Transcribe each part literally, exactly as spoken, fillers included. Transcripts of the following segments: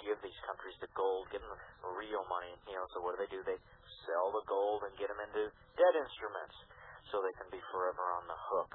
give these countries the gold, give them the real money. You know, so what do they do? They sell the gold and get them into debt instruments so they can be forever on the hook.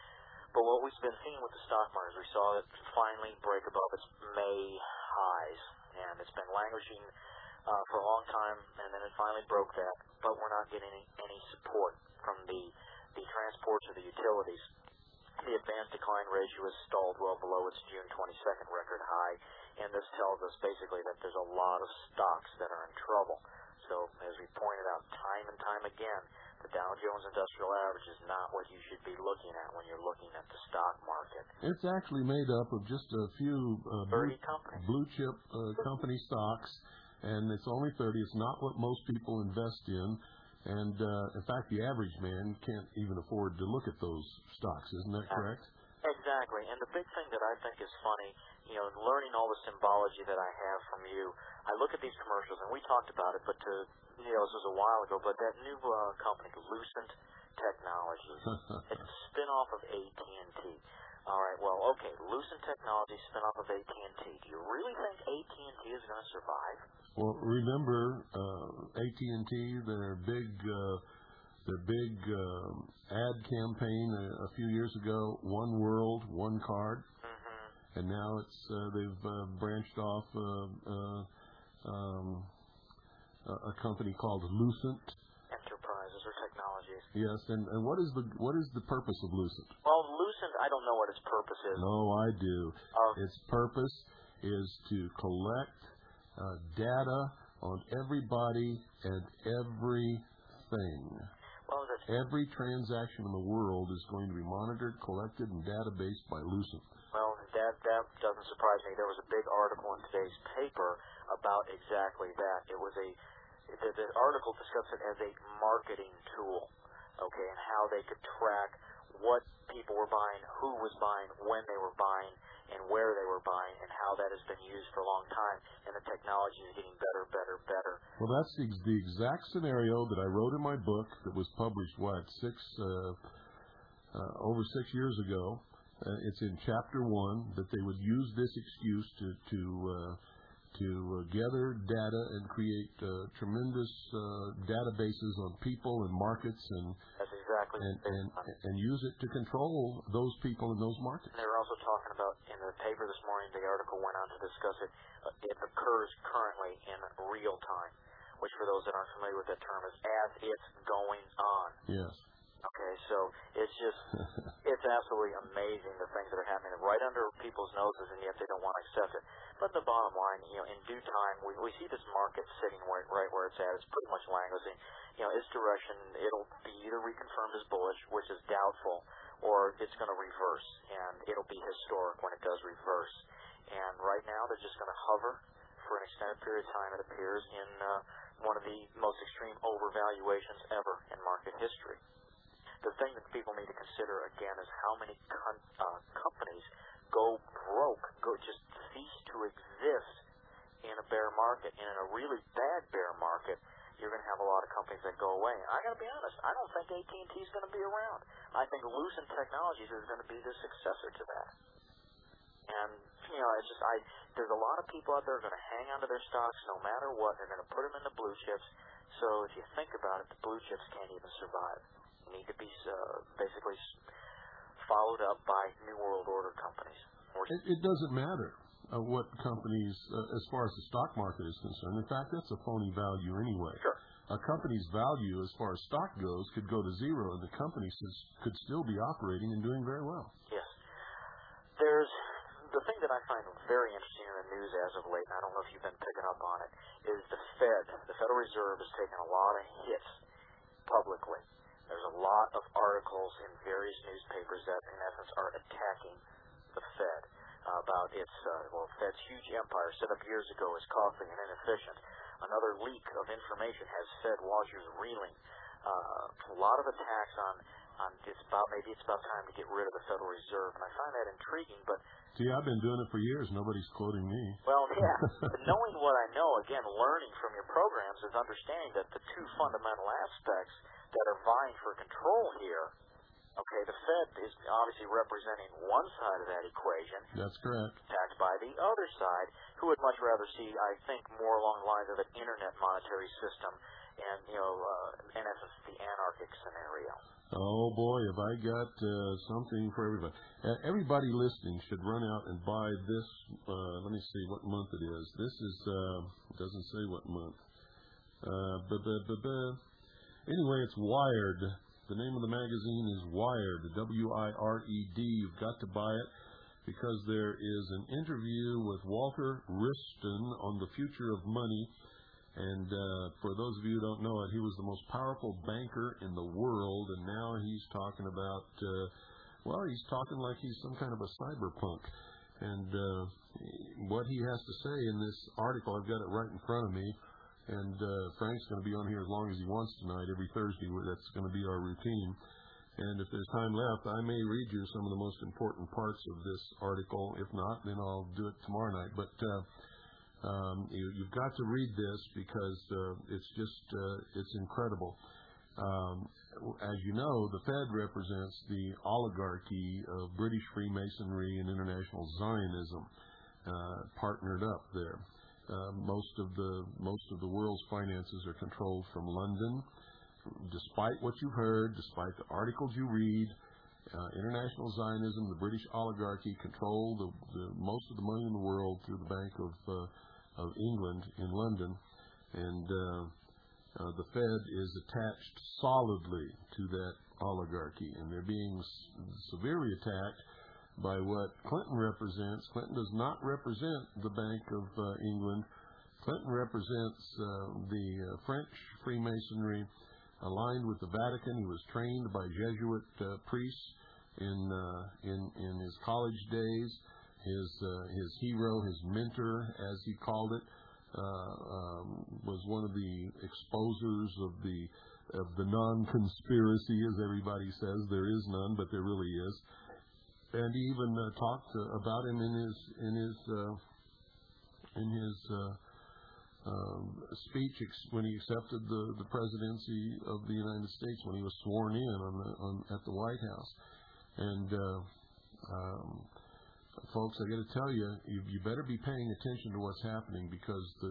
But what we've been seeing with the stock market, we saw it finally break above its May highs, and it's been languishing uh, for a long time, and then it finally broke that. But we're not getting any, any support from the the transports or the utilities. The advanced decline ratio is stalled well below its June twenty-second record high, and this tells us basically that there's a lot of stocks that are in trouble. So, as we pointed out time and time again, the Dow Jones Industrial Average is not what you should be looking at when you're looking at the stock market. It's actually made up of just a few uh, blue, blue chip uh, company stocks, and it's only thirty. It's not what most people invest in. And, uh, in fact, the average man can't even afford to look at those stocks. Isn't that correct? Exactly. And the big thing that I think is funny, you know, learning all the symbology that I have from you, I look at these commercials, and we talked about it, but, to, you know, this was a while ago, but that new uh, company, Lucent Technologies, it's a spin-off of A T and T. All right, well, okay, Lucent Technologies, spin-off of A T and T. Do you really think A T and T is going to survive? Well, remember, uh, A T and T, their big, uh, their big um, ad campaign a, a few years ago, One World, One Card, mm-hmm. and now it's uh, they've uh, branched off uh, uh, um, a, a company called Lucent Enterprises or Technologies. Yes, and, and what is the what is the purpose of Lucent? Well, Lucent, I don't know what its purpose is. No, I do. Um, its purpose is to collect uh, data on everybody and everything. Well, that's Every transaction in the world is going to be monitored, collected, and databased by Lucent. Well, that that doesn't surprise me. There was a big article in today's paper about exactly that. It was a the, the article discussed it as a marketing tool, okay, and how they could track what people were buying, who was buying, when they were buying, and where they were buying, and how that has been used for a long time. And the technology is getting better, better, better. Well, that's the, the exact scenario that I wrote in my book that was published, what, six, uh, uh, over six years ago. Uh, it's in chapter one that they would use this excuse to to uh, to uh, gather data and create uh, tremendous uh, databases on people and markets and That's exactly and, and and use it to control those people in those markets. They were also talking about in the paper this morning. The article went on to discuss it. Uh, it occurs currently in real time, which for those that aren't familiar with that term is as it's going on. Yes. Okay, so it's just, it's absolutely amazing the things that are happening right under people's noses, and yet they don't want to accept it. But the bottom line, you know, in due time, we, we see this market sitting right, right where it's at. It's pretty much languishing. You know, its direction, it'll be either reconfirmed as bullish, which is doubtful, or it's going to reverse, and it'll be historic when it does reverse. And right now, they're just going to hover for an extended period of time, it appears, in uh, one of the most extreme overvaluations ever in market history. The thing that people need to consider, again, is how many con- uh, companies go broke, go just cease to exist in a bear market. And in a really bad bear market, you're going to have a lot of companies that go away. And I got to be honest, I don't think A T and T is going to be around. I think Lucent Technologies is going to be the successor to that. And, you know, it's just, I, there's a lot of people out there who are going to hang onto their stocks no matter what. They're going to put them in the blue chips. So if you think about it, the blue chips can't even survive. Need to be uh, basically followed up by New World Order companies. It, it doesn't matter uh, what companies, uh, as far as the stock market is concerned. In fact, that's a phony value anyway. Sure. A company's value, as far as stock goes, could go to zero, and the company could still be operating and doing very well. Yes. There's the thing that I find very interesting in the news as of late, and I don't know if you've been picking up on it, is the Fed, the Federal Reserve, has taken a lot of hits publicly. There's a lot of articles in various newspapers that, in essence, are attacking the Fed uh, about its, uh, well, Fed's huge empire set up years ago is costly and inefficient. Another leak of information has Fed watchers reeling. Uh, a lot of attacks on, on it's about, maybe it's about time to get rid of the Federal Reserve, and I find that intriguing, but... See, I've been doing it for years. Nobody's quoting me. Well, yeah. But knowing what I know, again, learning from your programs is understanding that the two fundamental aspects that are vying for control here Okay, the Fed is obviously representing one side of that equation. That's correct. Backed by the other side, who would much rather see, I think, more along the lines of an internet monetary system and, you know, uh, in essence, the anarchic scenario. Oh, boy, have I got uh, something for everybody. Uh, everybody listening should run out and buy this. Uh, let me see what month it is. This is, uh, it doesn't say what month. Uh, bu- bu- bu- bu- Anyway, it's Wired. The name of the magazine is Wired, W I R E D. You've got to buy it because there is an interview with Walter Wriston on the future of money. And uh, for those of you who don't know it, he was the most powerful banker in the world, and now he's talking about, uh, well, he's talking like he's some kind of a cyberpunk. And uh, what he has to say in this article, I've got it right in front of me, and uh, Frank's going to be on here as long as he wants tonight, every Thursday. That's going to be our routine. And if there's time left, I may read you some of the most important parts of this article. If not, then I'll do it tomorrow night. But uh, um, you, you've got to read this because uh, it's just, uh, it's incredible. Um, as you know, the Fed represents the oligarchy of British Freemasonry and international Zionism uh, partnered up there. Uh, most of the most of the world's finances are controlled from London. Despite what you've heard, despite the articles you read, uh, international Zionism, the British oligarchy control the, the most of the money in the world through the Bank of uh, of England in London, and uh, uh, the Fed is attached solidly to that oligarchy, and they're being s- severely attacked by what Clinton represents. Clinton does not represent the Bank of uh, England. Clinton represents uh, the uh, French Freemasonry aligned with the Vatican. He was trained by Jesuit uh, priests in, uh, in in his college days. His uh, his hero, his mentor, as he called it, uh, um, was one of the exposers of the of the non-conspiracy, as everybody says. There is none, but there really is. And he even uh, talked uh, about him in his in his uh, in his uh, um, speech ex- when he accepted the, the presidency of the United States, when he was sworn in on the, on, at the White House. And uh, um, folks, I got to tell you, you, you better be paying attention to what's happening because the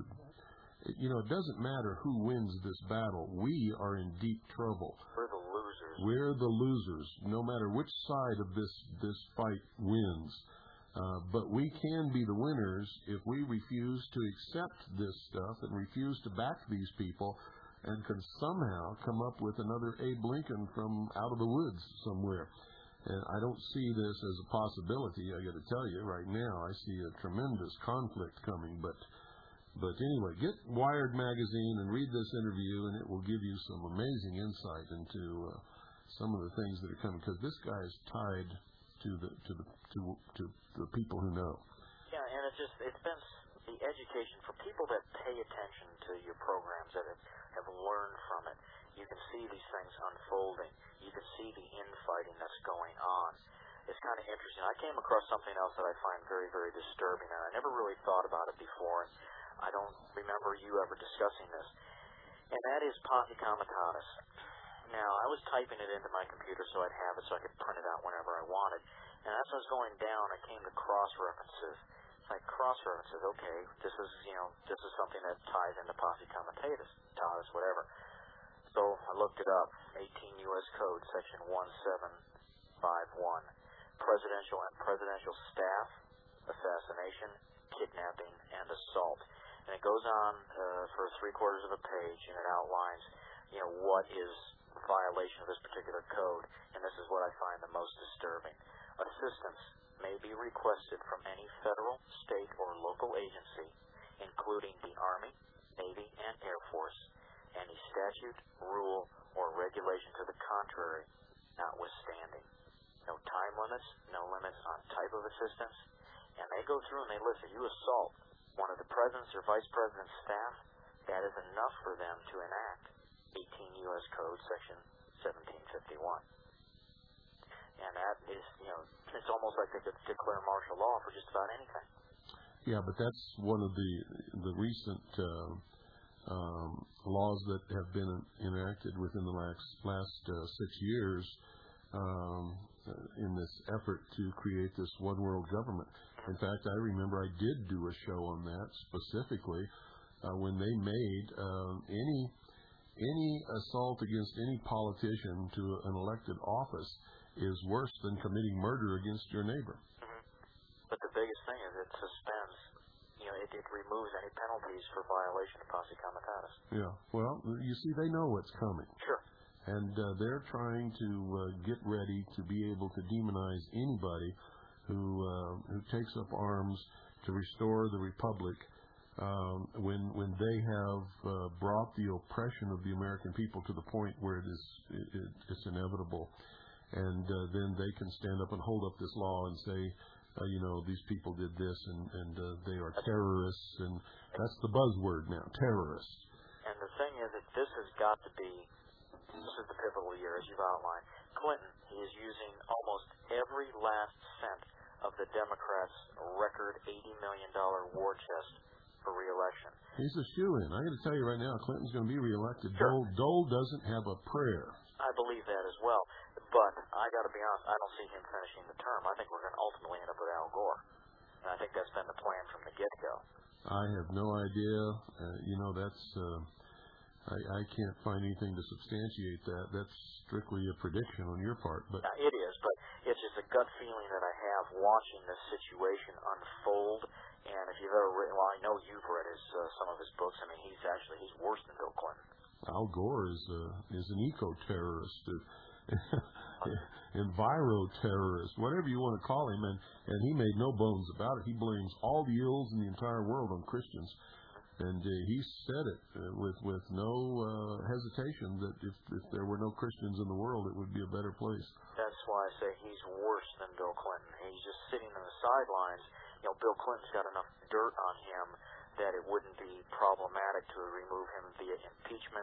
you know it doesn't matter who wins this battle. We are in deep trouble. We're the losers. We're the losers, no matter which side of this, this fight wins. Uh, but we can be the winners if we refuse to accept this stuff and refuse to back these people and can somehow come up with another Abe Lincoln from out of the woods somewhere. And I don't see this as a possibility. I got to tell you, right now, I see a tremendous conflict coming. But But anyway, get Wired magazine and read this interview, and it will give you some amazing insight into uh, some of the things that are coming. Because this guy is tied to the to the to to the people who know. Yeah, and it's just it's been the education for people that pay attention to your programs, that have, have learned from it. You can see these things unfolding. You can see the infighting that's going on. It's kind of interesting. I came across something else that I find very, very disturbing, and I never really thought about it before. And I don't remember you ever discussing this, and that is Posse Comitatus. Now, I was typing it into my computer so I'd have it so I could print it out whenever I wanted, and as I was going down, I came to cross-references. It's like cross-references, okay, this is, you know, this is something that ties into Posse Comitatus, Tatus, whatever. So I looked it up, eighteen U S Code, section one seven five one, presidential and presidential staff, assassination, kidnapping, and assault. And it goes on uh, for three quarters of a page, and it outlines, you know, what is a violation of this particular code. And this is what I find the most disturbing. Assistance may be requested from any federal, state, or local agency, including the Army, Navy, and Air Force. Any statute, rule, or regulation to the contrary, notwithstanding. No time limits, no limits on type of assistance. And they go through and they list it. You assault one of the president's or vice president's staff, that is enough for them to enact eighteen U S Code section seventeen fifty-one. And that is, you know, it's almost like they could declare martial law for just about anything. Yeah, but that's one of the the recent uh, um, laws that have been enacted within the last last uh, six years um, in this effort to create this one world government. In fact, I remember I did do a show on that specifically uh, when they made uh, any any assault against any politician to an elected office is worse than committing murder against your neighbor. Mm-hmm. But the biggest thing is it suspends, you know, it, it removes any penalties for violation of posse comitatus. Yeah, well, you see, they know what's coming. Sure. And uh, they're trying to uh, get ready to be able to demonize anybody who uh, who takes up arms to restore the republic um, when when they have uh, brought the oppression of the American people to the point where it is it, it, it's inevitable, and uh, then they can stand up and hold up this law and say, uh, you know, these people did this and and uh, they are terrorists, and that's the buzzword now, terrorists. And the thing is that this has got to be. This is the pivotal year, as you've outlined. Clinton, he is using almost every last cent of the Democrats' record eighty million dollars war chest for re-election. He's a shoo-in. I got to tell you right now, Clinton's going to be reelected. Sure. Dole, Dole doesn't have a prayer. I believe that as well. But I got to be honest, I don't see him finishing the term. I think we're going to ultimately end up with Al Gore. And I think that's been the plan from the get-go. I have no idea. Uh, you know, that's... Uh, I, I can't find anything to substantiate that. That's strictly a prediction on your part. But uh, it is, but it's just a gut feeling that I have watching this situation unfold. And if you've ever written, well, I know you've read his uh, some of his books. I mean, he's actually he's worse than Bill Clinton. Al Gore is uh, is an eco-terrorist, enviro-terrorist, whatever you want to call him, and and he made no bones about it. He blames all the ills in the entire world on Christians. And uh, he said it uh, with with no uh, hesitation that if, if there were no Christians in the world, it would be a better place. That's why I say he's worse than Bill Clinton. He's just sitting on the sidelines. You know, Bill Clinton's got enough dirt on him that it wouldn't be problematic to remove him via impeachment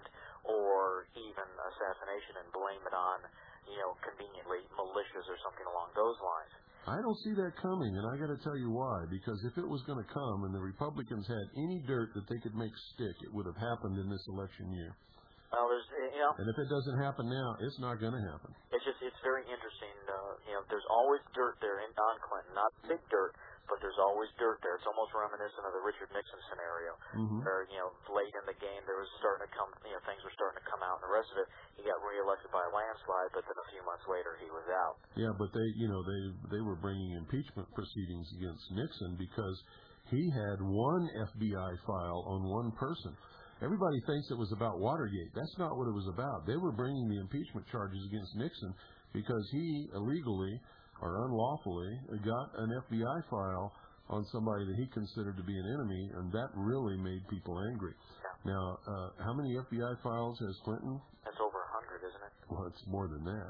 or even assassination and blame it on, you know, conveniently militias or something along those lines. I don't see that coming, and I got to tell you why. Because if it was going to come and the Republicans had any dirt that they could make stick, it would have happened in this election year. Well, there's, you know, and if it doesn't happen now, it's not going to happen. It's just, it's very interesting. Uh, you know, there's always dirt there in on Clinton, not big dirt, but there's always dirt there. It's almost reminiscent of the Richard Nixon scenario, mm-hmm. where, you know, late in the game there was starting to come, you know, things were starting to come out, and the rest of it, he got reelected by a landslide, but then a few months later he was out. Yeah, but they, you know, they they were bringing impeachment proceedings against Nixon because he had one F B I file on one person. Everybody thinks it was about Watergate. That's not what it was about. They were bringing the impeachment charges against Nixon because he illegally or unlawfully got an F B I file on somebody that he considered to be an enemy, and that really made people angry. Yeah. Now, uh, how many F B I files has Clinton? That's over a hundred, isn't it? Well, it's more than that.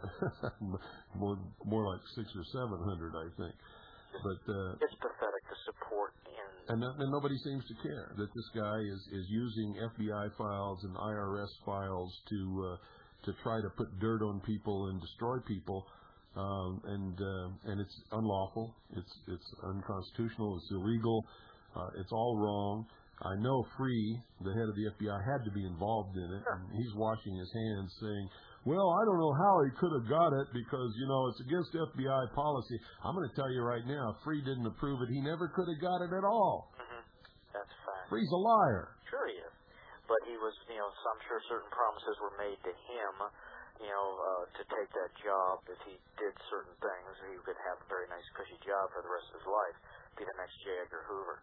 more, more like six or seven hundred, I think. But uh, it's pathetic to support in. And, that, and nobody seems to care that this guy is, is using F B I files and I R S files to uh, to try to put dirt on people and destroy people, um, and uh, and it's unlawful. It's it's unconstitutional. It's illegal. Uh, it's all wrong. I know Free, the head of the F B I, had to be involved in it, and he's washing his hands, saying, well, I don't know how he could have got it because, you know, it's against F B I policy. I'm going to tell you right now, Free didn't approve it. He never could have got it at all. Mm-hmm. That's a fact. Free's a liar. Sure he is. But he was, you know, so I'm sure certain promises were made to him, you know, uh, to take that job. If he did certain things, he could have a very nice, cushy job for the rest of his life, be the next J. Edgar Hoover.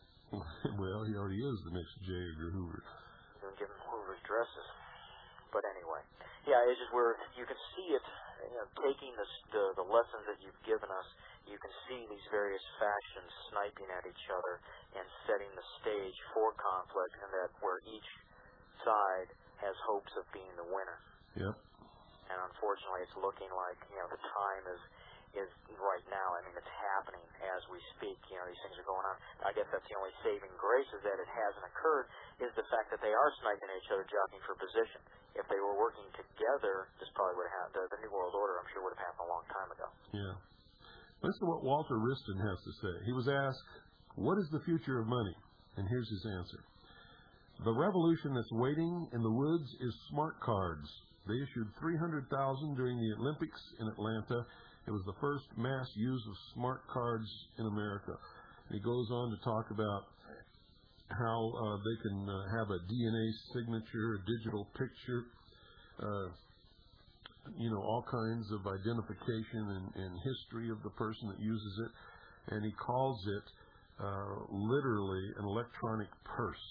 Well, he already is the next J. Edgar Hoover. You can give him Hoover's dresses. But anyway, yeah, it's just where you can see it, you know, taking the, the the lessons that you've given us, you can see these various factions sniping at each other and setting the stage for conflict, and that where each side has hopes of being the winner. Yep. And unfortunately, it's looking like, you know, the time is is right now. I mean, it's happening as we speak. You know, these things are going on. I guess that's the only saving grace is that it hasn't occurred, is the fact that they are sniping at each other, jockeying for position. If they were working together, this probably would have happened. The, the New World Order, I'm sure, would have happened a long time ago. Yeah. Listen to what Walter Wriston has to say. He was asked, what is the future of money? And here's his answer. The revolution that's waiting in the woods is smart cards. They issued three hundred thousand during the Olympics in Atlanta. It was the first mass use of smart cards in America. And he goes on to talk about how uh, they can uh, have a D N A signature, a digital picture, uh, you know, all kinds of identification and, and history of the person that uses it. And he calls it uh, literally an electronic purse,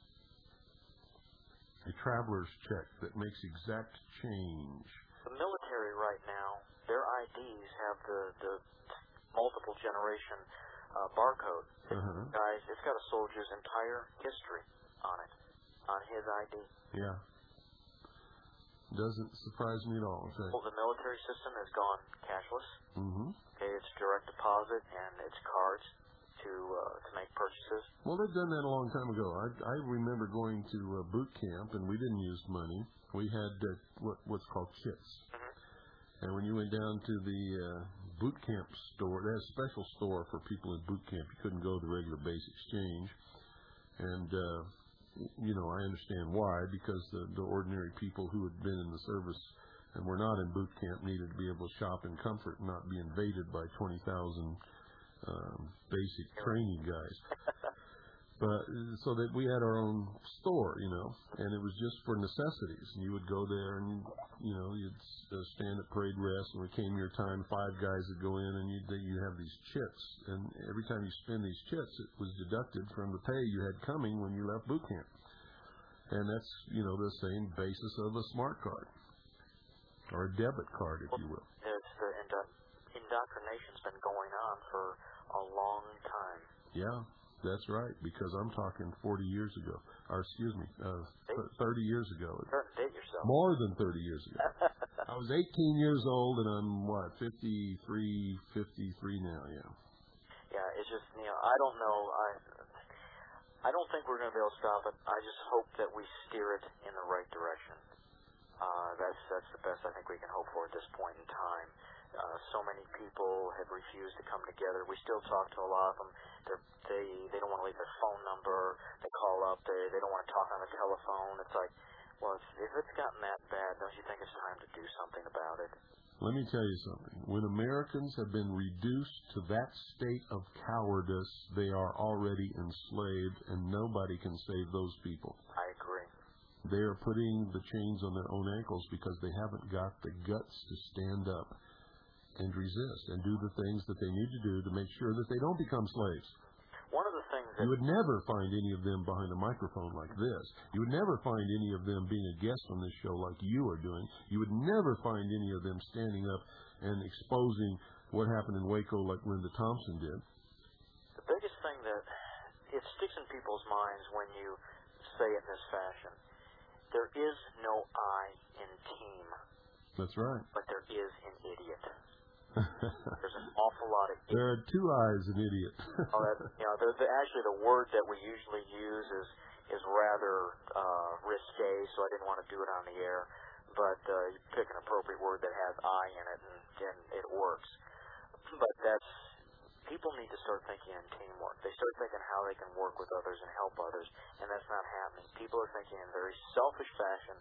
a traveler's check that makes exact change. The military right now, their I Ds have the, the multiple generation uh, barcode. Uh-huh. Guys, it's got a soldier's entire history on it, on his I D. Yeah. Doesn't surprise me at all. Okay. Well, the military system has gone cashless. Mm-hmm. Okay, it's direct deposit and it's cards to uh, to make purchases. Well, they've done that a long time ago. I, I remember going to uh, boot camp, and we didn't use money. We had uh, what, what's called kits. Mm-hmm. And when you went down to the uh, boot camp store, they had a special store for people in boot camp. You couldn't go to the regular base exchange. And, uh, you know, I understand why, because the, the ordinary people who had been in the service and were not in boot camp needed to be able to shop in comfort and not be invaded by twenty thousand um, basic training guys. But so that we had our own store, you know, and it was just for necessities. And you would go there and, you know, you'd uh, stand at parade rest, and when it came your time, five guys would go in, and you'd, you'd have these chits. And every time you spend these chits, it was deducted from the pay you had coming when you left boot camp. And that's, you know, the same basis of a smart card, or a debit card, if you will. It's the indo- indoctrination's been going on for a long time. Yeah. That's right, because I'm talking forty years ago, or excuse me, uh, thirty years ago. Date yourself. More than thirty years ago. I was eighteen years old, and I'm, what, fifty-three, fifty-three now, yeah. Yeah, it's just, you know, I don't know. I I don't think we're going to be able to stop it. I just hope that we steer it in the right direction. Uh, that's, that's the best I think we can hope for at this point in time. Uh, so many people have refused to come together. We still talk to a lot of them. They're, they they don't want to leave their phone number. They call up. They they don't want to talk on the telephone. It's like, well, if, if it's gotten that bad, don't you think it's time to do something about it? Let me tell you something. When Americans have been reduced to that state of cowardice, they are already enslaved, and nobody can save those people. I agree. They are putting the chains on their own ankles because they haven't got the guts to stand up and resist and do the things that they need to do to make sure that they don't become slaves. One of the things that... You would never find any of them behind a microphone like this. You would never find any of them being a guest on this show like you are doing. You would never find any of them standing up and exposing what happened in Waco like Linda Thompson did. The biggest thing that it sticks in people's minds when you say it in this fashion, there is no I in team. That's right. But there is an idiot. There's an awful lot of idiots. There are two eyes in idiot. oh, that, you know, the, the, actually, the word that we usually use is is rather uh, risque, so I didn't want to do it on the air. But uh, you pick an appropriate word that has I in it, and, and it works. But that's people need to start thinking in teamwork. They start thinking how they can work with others and help others, and that's not happening. People are thinking in a very selfish fashion.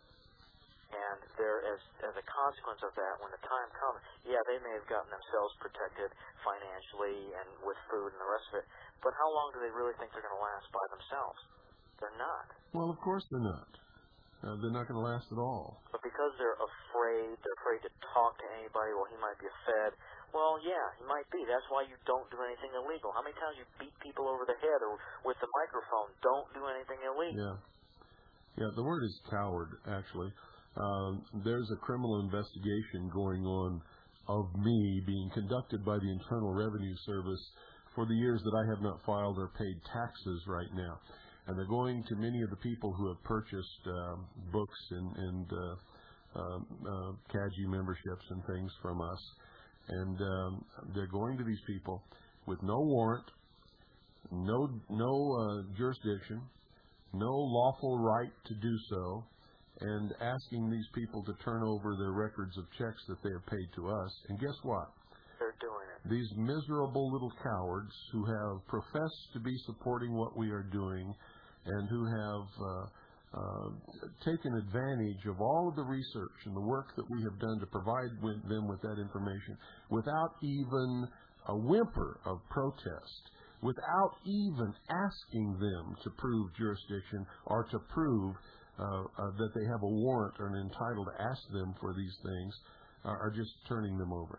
And there, as as a consequence of that, when the time comes, yeah, they may have gotten themselves protected financially and with food and the rest of it. But how long do they really think they're going to last by themselves? They're not. Well, of course they're not. Uh, they're not going to last at all. But because they're afraid, they're afraid to talk to anybody. Well, he might be a Fed. Well, yeah, he might be. That's why you don't do anything illegal. How many times you beat people over the head or with the microphone? Don't do anything illegal. Yeah. Yeah, the word is coward, actually. Um, there's a criminal investigation going on of me being conducted by the Internal Revenue Service for the years that I have not filed or paid taxes right now. And they're going to many of the people who have purchased um, books and, and uh, uh, uh, C A G I memberships and things from us. And um, they're going to these people with no warrant, no, no uh, jurisdiction, no lawful right to do so, and asking these people to turn over their records of checks that they have paid to us. And guess what? They're doing it. These miserable little cowards who have professed to be supporting what we are doing and who have uh, uh, taken advantage of all of the research and the work that we have done to provide with them with that information without even a whimper of protest, without even asking them to prove jurisdiction or to prove uh, uh, that they have a warrant or are entitled to ask them for these things, uh, are just turning them over.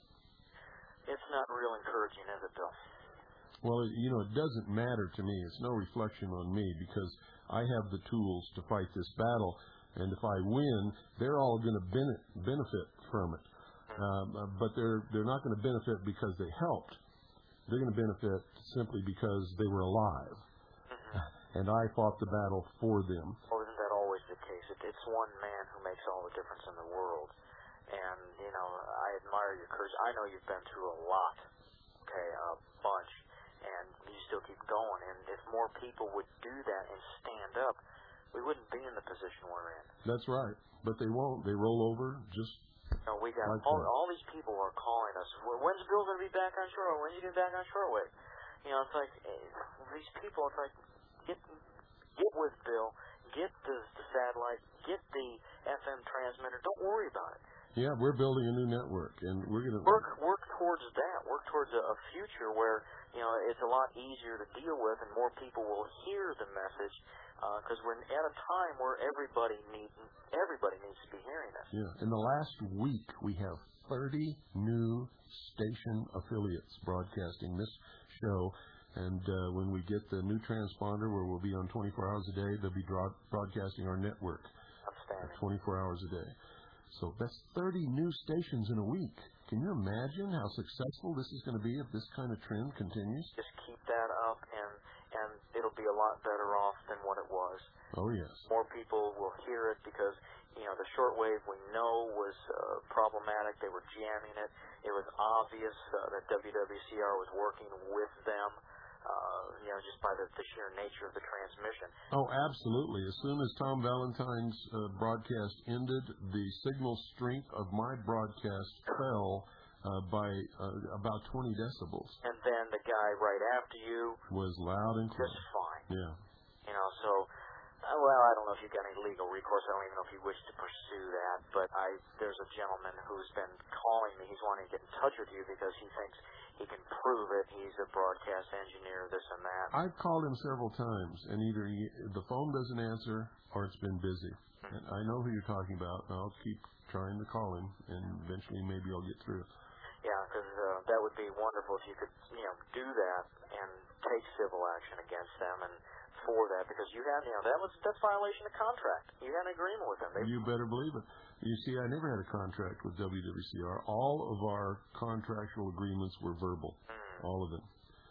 It's not real encouraging, is it, Bill? Well, you know, it doesn't matter to me. It's no reflection on me because I have the tools to fight this battle, and if I win, they're all going to benefit from it. Um, but they're they're not going to benefit because they helped. They're going to benefit simply because they were alive, mm-hmm. and I fought the battle for them. Well, isn't that always the case? It, it's one man who makes all the difference in the world. And, you know, I admire your courage. I know you've been through a lot, okay, a bunch, and you still keep going. And if more people would do that and stand up, we wouldn't be in the position we're in. That's right. But they won't. They roll over just you know, we got like all, all these people are calling us. When's Bill going to be back on shortwave? When's he going to be back on shortwave? You know, it's like, these people, it's like, get get with Bill, get the, the satellite, get the F M transmitter. Don't worry about it. Yeah, we're building a new network, and we're going to work work towards that. Work towards a, a future where you know it's a lot easier to deal with, and more people will hear the message. Because uh, we're at a time where everybody needs everybody needs to be hearing this. Yeah. In the last week, we have thirty new station affiliates broadcasting this show, and uh, when we get the new transponder, where we'll be on twenty-four hours a day, they'll be broad- broadcasting our network. Outstanding. twenty-four hours a day. So that's thirty new stations in a week. Can you imagine how successful this is going to be if this kind of trend continues? Just keep that up, and and it'll be a lot better off than what it was. Oh, yes. More people will hear it because, you know, the shortwave we know was uh, problematic. They were jamming it. It was obvious uh, that W W C R was working with them. Uh, you know, just by the, the sheer nature of the transmission. Oh, absolutely. As soon as Tom Valentine's uh, broadcast ended, the signal strength of my broadcast fell uh, by uh, about twenty decibels. And then the guy right after you was loud and clear. Just fine. Yeah. You know, so, uh, well, I don't know if you've got any legal recourse. I don't even know if you wish to pursue that. But I, there's a gentleman who's been calling me. He's wanting to get in touch with you because he thinks he can prove it. He's a broadcast engineer, this and that. I've called him several times, and either he, the phone doesn't answer or it's been busy. Mm-hmm. And I know who you're talking about, and I'll keep trying to call him, and eventually maybe I'll get through. Yeah, because uh, that would be wonderful if you could, you know, do that and take civil action against them and for that, because you had, you know, that was that's violation of contract. You had an agreement with them. They, you better believe it. You see, I never had a contract with W W C R. All of our contractual agreements were verbal, mm. all of them.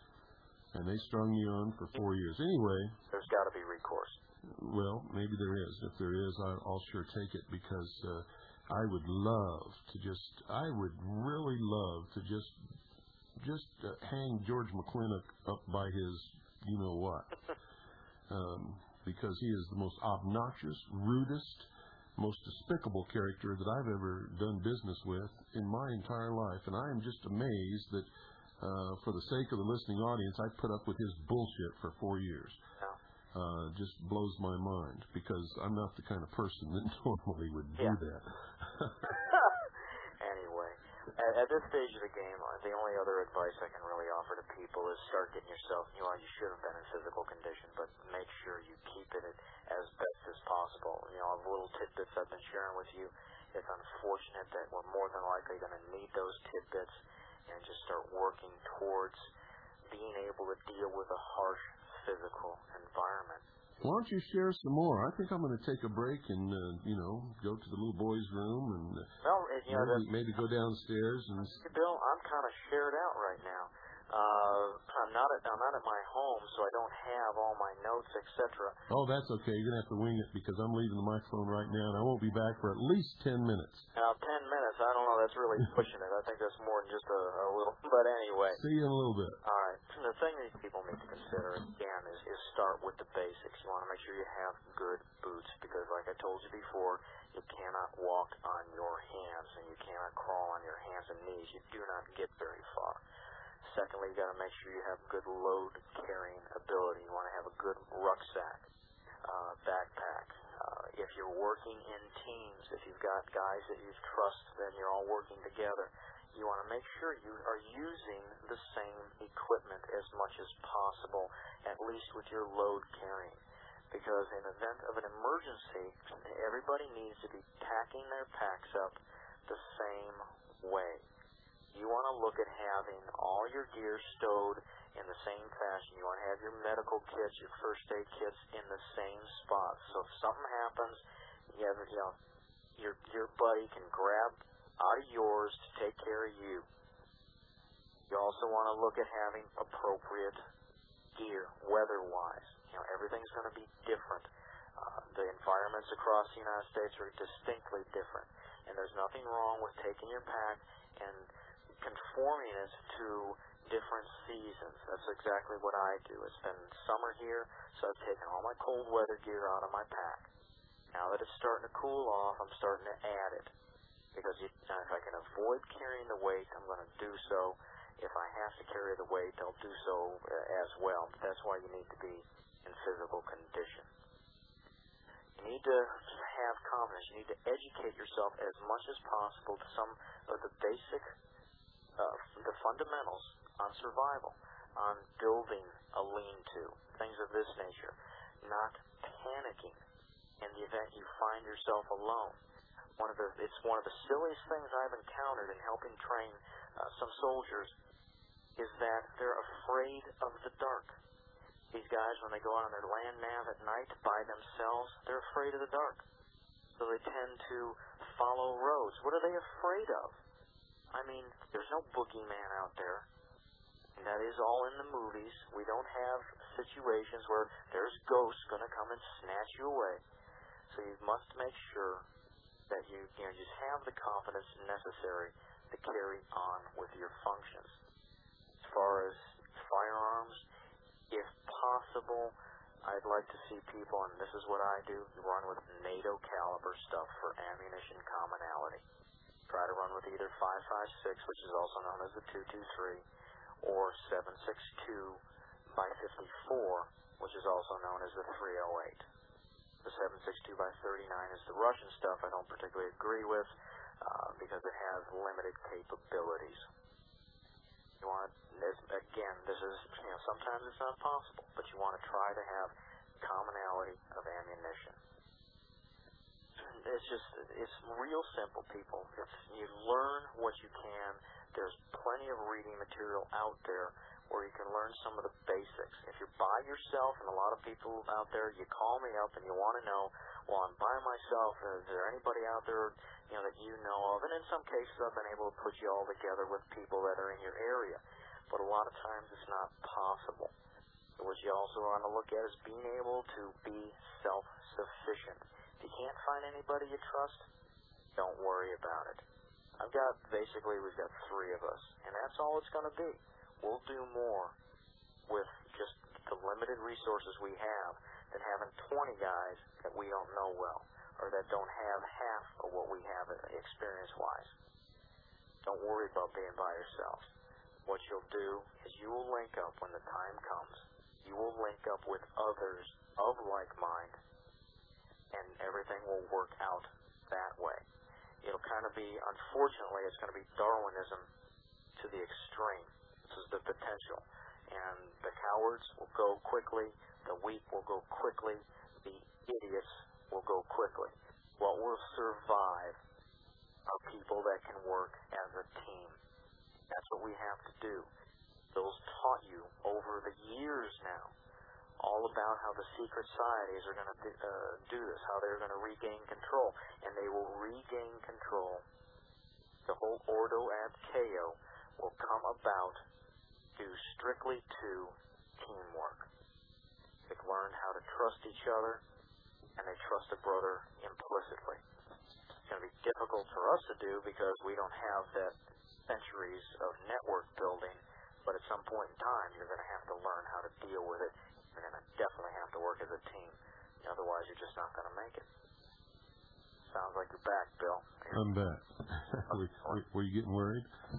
And they strung me on for four years. Anyway. There's got to be recourse. Well, maybe there is. If there is, I'll sure take it because uh, I would love to just, I would really love to just, just uh, hang George McClintock up by his you-know-what. um, because he is the most obnoxious, rudest, most despicable character that I've ever done business with in my entire life. And I am just amazed that uh, for the sake of the listening audience, I put up with his bullshit for four years. Uh, just blows my mind because I'm not the kind of person that normally would do yeah. that. Anyway, at, at this stage of the game, the only other advice I can really offer to people is start getting yourself, you know, you should have been in physical condition, but make sure you keep it as best as possible. You know, the little tidbits I've been sharing with you, it's unfortunate that we're more than likely going to need those tidbits and just start working towards being able to deal with a harsh physical environment. Why don't you share some more? I think I'm going to take a break and, uh, you know, go to the little boy's room and uh, well, you know, maybe, maybe go downstairs. And Bill, I'm kind of shared out right now. Uh, I'm not at I'm not at my home, so I don't have all my notes, et cetera. Oh, that's okay. You're gonna have to wing it because I'm leaving the microphone right now, and I won't be back for at least ten minutes. Now, ten minutes. I don't know. That's really pushing it. I think that's more than just a, a little. But anyway. See you in a little bit. All right. The thing that people need to consider again is is start with the basics. You want to make sure you have good boots because, like I told you before, you cannot walk on your hands and you cannot crawl on your hands and knees. You do not get very far. Secondly, you got to make sure you have good load carrying ability. You want to have a good rucksack, uh, backpack. if you're working in teams, if you've got guys that you trust, then you're all working together. You want to make sure you are using the same equipment as much as possible, at least with your load carrying. Because in the event of an emergency, everybody needs to be packing their packs up the same way. You want to look at having all your gear stowed in the same fashion. You want to have your medical kits, your first aid kits in the same spot. So if something happens, you, have, you know, your your buddy can grab out of yours to take care of you. You also want to look at having appropriate gear, weather-wise. You know, everything's going to be different. Uh, the environments across the United States are distinctly different, and there's nothing wrong with taking your pack and conforming it to different seasons. That's exactly what I do. It's been summer here, so I've taken all my cold weather gear out of my pack. Now that it's starting to cool off, I'm starting to add it. Because if I can avoid carrying the weight, I'm going to do so. If I have to carry the weight, I'll do so uh, as well. But that's why you need to be in physical condition. You need to have confidence. You need to educate yourself as much as possible to some of the basic, uh, the fundamentals on survival, on building a lean-to, things of this nature. Not panicking in the event you find yourself alone. One of the, it's one of the silliest things I've encountered in helping train uh, some soldiers is that they're afraid of the dark. These guys, when they go out on their land nav at night by themselves, they're afraid of the dark. So they tend to follow roads. What are they afraid of? I mean, there's no boogeyman out there. And that is all in the movies. We don't have situations where there's ghosts going to come and snatch you away. So you must make sure that you, you know, just have the confidence necessary to carry on with your functions. As far as firearms, if possible, I'd like to see people, and this is what I do, run with NATO caliber stuff for ammunition commonality. Try to run with either five five six, which is also known as the two two three, or seven six two by fifty-four, which is also known as the three oh eight. The seven six two by thirty-nine is the Russian stuff I don't particularly agree with uh, because it has limited capabilities. You want, this, again, this is, you know, sometimes it's not possible, but you want to try to have commonality of ammunition. It's just, it's real simple, people. It's, you learn what you can. There's plenty of reading material out there where you can learn some of the basics. If you're by yourself, and a lot of people out there, you call me up and you want to know, well, I'm by myself, is there anybody out there, you know, that you know of? And in some cases, I've been able to put you all together with people that are in your area. But a lot of times, it's not possible. So what you also want to look at is being able to be self-sufficient. If you can't find anybody you trust, don't worry about it. I've got, basically, we've got three of us, and that's all it's going to be. We'll do more with just the limited resources we have than having twenty guys that we don't know well or that don't have half of what we have experience-wise. Don't worry about being by yourself. What you'll do is you will link up when the time comes. You will link up with others of like mind, and everything will work out that way. It'll kind of be, unfortunately, it's going to be Darwinism to the extreme. This is the potential. And the cowards will go quickly, the weak will go quickly, the idiots will go quickly. What will survive are people that can work as a team. That's what we have to do. Bill's taught you over the years now all about how the secret societies are going to do, uh, do this, how they're going to regain control. And they will regain control. The whole Ordo ad Chaos will come about due strictly to teamwork. They've learned how to trust each other, and they trust a brother implicitly. It's going to be difficult for us to do because we don't have that centuries of network building, but at some point in time, you're going to have to learn how to deal with it. You're going to definitely have to work as a team. Otherwise, you're just not going to make it. Sounds like you're back, Bill. I'm back. were, were you getting worried?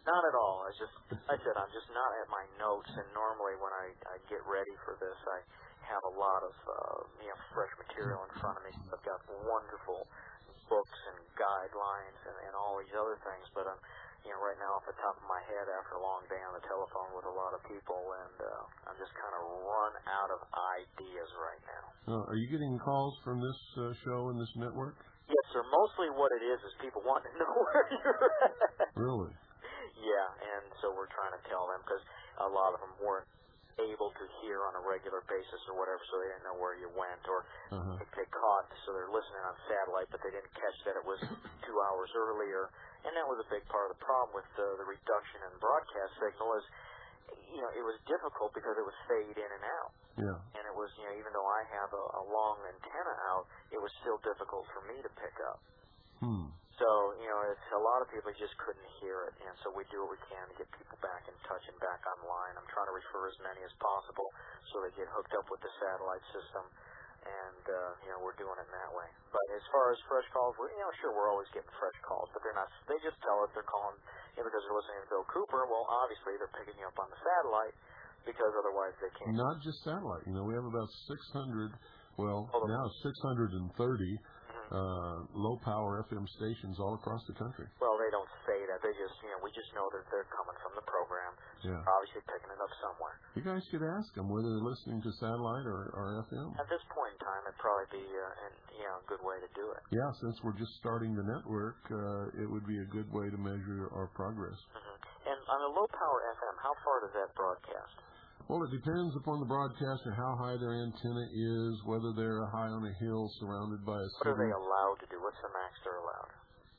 Not at all. I just, I said, I'm just not at my notes, and normally when I, I get ready for this, I have a lot of, uh, you know, fresh material in front of me. I've got wonderful books and guidelines and, and all these other things, but I'm, you know, right now off the top of my head after a long day on the telephone with a lot of people, and uh, I'm just kind of run out of ideas right now. Uh, are you getting calls from this uh, show and this network? Yes, sir. Mostly what it is is people wanting to know where you're at. Really? Yeah, and so we're trying to tell them because a lot of them weren't able to hear on a regular basis or whatever, so they didn't know where you went, or uh-huh. they caught, so they're listening on satellite, but they didn't catch that it was two hours earlier. And that was a big part of the problem with uh, the reduction in broadcast signal is, you know, it was difficult because it was fade in and out. Yeah. And it was, you know, even though I have a, a long antenna out, it was still difficult for me to pick up. Hmm. So, you know, it's a lot of people just couldn't hear it, and so we do what we can to get people back in touch and back online. I'm trying to refer as many as possible so they get hooked up with the satellite system, and, uh, you know, we're doing it in that way. But as far as fresh calls, we're, you know, sure, we're always getting fresh calls, but they're not, they just tell us they're calling, you know, because they're listening to Bill Cooper. Well, obviously they're picking you up on the satellite because otherwise they can't. Not just satellite. You know, we have about six hundred, well, oh, now six hundred thirty Uh, low-power F M stations all across the country. Well, they don't say that. They just, you know, we just know that they're coming from the program. So yeah. They're obviously picking it up somewhere. You guys could ask them whether they're listening to satellite or, or F M. At this point in time, it'd probably be, uh, an, you know, a good way to do it. Yeah, since we're just starting the network, uh, it would be a good way to measure our progress. Mm-hmm. And on a low-power F M, how far does that broadcast? Well, it depends upon the broadcaster, how high their antenna is, whether they're high on a hill surrounded by a city. What are they allowed to do? What's the max they're allowed?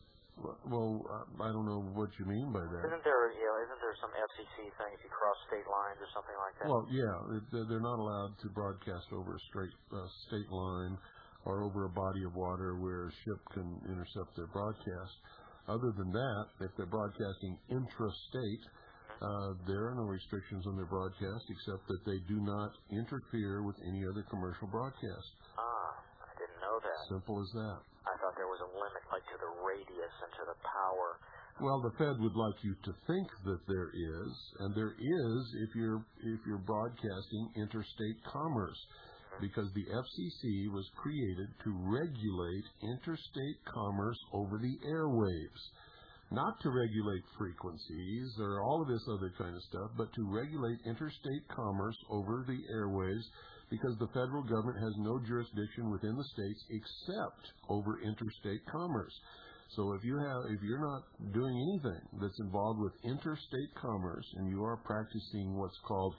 Well, uh, I don't know what you mean by that. Isn't there, you know, isn't there some F C C thing if you cross state lines or something like that? Well, yeah, they're not allowed to broadcast over a straight uh, state line or over a body of water where a ship can intercept their broadcast. Other than that, if they're broadcasting intrastate, Uh, there are no restrictions on their broadcast except that they do not interfere with any other commercial broadcast. Ah, I didn't know that. Simple as that. I thought there was a limit, like to the radius and to the power. Well, the Fed would like you to think that there is, and there is if you're if you're broadcasting interstate commerce, because the F C C was created to regulate interstate commerce over the airwaves. Not to regulate frequencies or all of this other kind of stuff, but to regulate interstate commerce over the airwaves, because the federal government has no jurisdiction within the states except over interstate commerce. So if you have, if you're not doing anything that's involved with interstate commerce and you are practicing what's called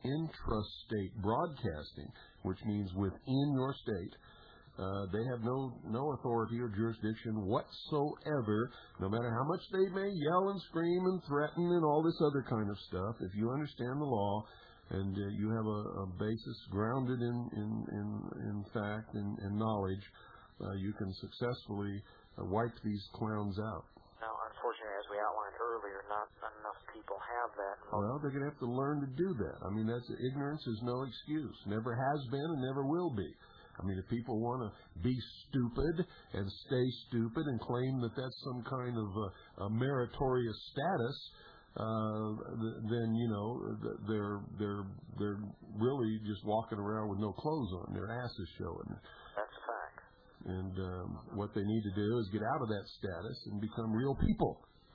intrastate broadcasting, which means within your state, Uh, they have no no authority or jurisdiction whatsoever, no matter how much they may yell and scream and threaten and all this other kind of stuff. If you understand the law and uh, you have a, a basis grounded in in, in, in fact and, and knowledge, uh, you can successfully uh, wipe these clowns out. Now, unfortunately, as we outlined earlier, not enough people have that. Well, they're going to have to learn to do that. I mean, that's ignorance is no excuse. Never has been and never will be. I mean, if people want to be stupid and stay stupid and claim that that's some kind of a, a meritorious status, uh, then you know they're they're they're really just walking around with no clothes on, their asses showing. That's a fact. And um, what they need to do is get out of that status and become real people.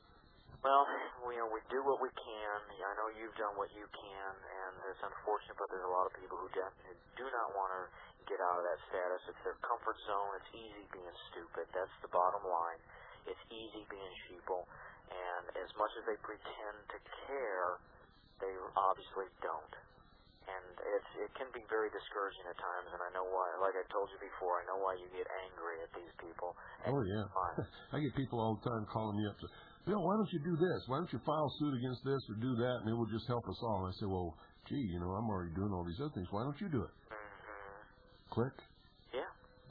Well, we, you know, we do what we can. I know you've done what you can, and it's unfortunate, but there's a lot of people who do, who do not want to get out of that status. It's their comfort zone. It's easy being stupid. That's the bottom line. It's easy being sheeple, and as much as they pretend to care, they obviously don't. And it's, it can be very discouraging at times, and I know why. Like I told you before, I know why you get angry at these people. Oh, yeah. I get people all the time calling me up to, Bill, why don't you do this? Why don't you file suit against this or do that, and it will just help us all. And I say, well, gee, you know, I'm already doing all these other things. Why don't you do it? Mm-hmm. Click. Yeah.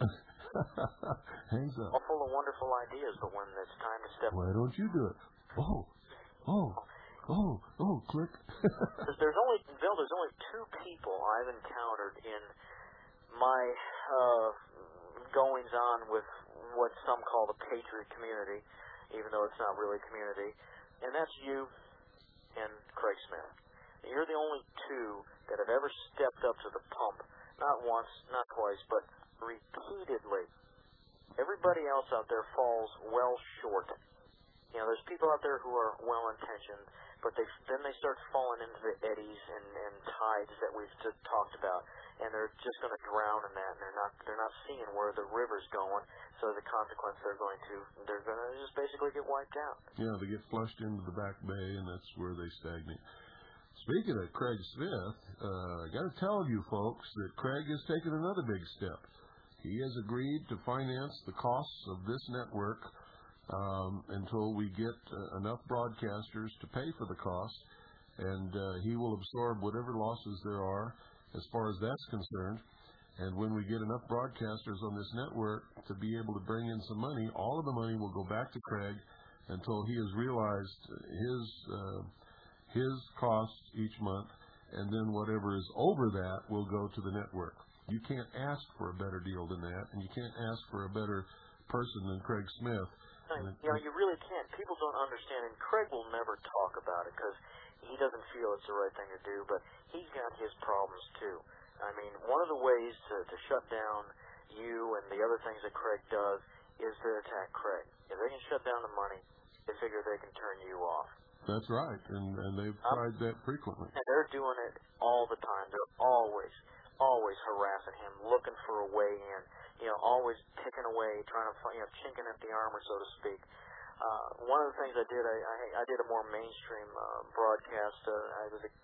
Hangs up. All full of wonderful ideas, but when it's time to step... Why don't you do it? Oh, oh, oh, oh, click. There's only, Bill, there's only two people I've encountered in my uh, goings-on with what some call the patriot community, even though it's not really community, and that's you and Craig Smith. You're the only two that have ever stepped up to the pump, not once, not twice, but repeatedly. Everybody else out there falls well short. You know, there's people out there who are well-intentioned, but they then they start falling into the eddies and, and tides that we've just talked about, and they're just going to drown in that, and they're not they're not seeing where the river's going. So as a consequence, they're going to they're going to just basically get wiped out. Yeah, they get flushed into the back bay, and that's where they stagnate. Speaking of Craig Smith, uh, I got to tell you folks that Craig has taken another big step. He has agreed to finance the costs of this network um, until we get uh, enough broadcasters to pay for the cost, and uh, he will absorb whatever losses there are as far as that's concerned. And when we get enough broadcasters on this network to be able to bring in some money, all of the money will go back to Craig until he has realized his uh, his costs each month, and then whatever is over that will go to the network. You can't ask for a better deal than that, and you can't ask for a better person than Craig Smith. You know, you really can't. People don't understand, and Craig will never talk about it because he doesn't feel it's the right thing to do, but he's got his problems too. I mean, one of the ways to, to shut down you and the other things that Craig does is to attack Craig. If they can shut down the money, they figure they can turn you off. That's right, and, and they've tried um, that frequently. And they're doing it all the time. They're always, always harassing him, looking for a way in, you know, always picking away, trying to, you know, chinking at the armor, so to speak. Uh, one of the things I did, I, I, I did a more mainstream uh, broadcast. Uh, I was a,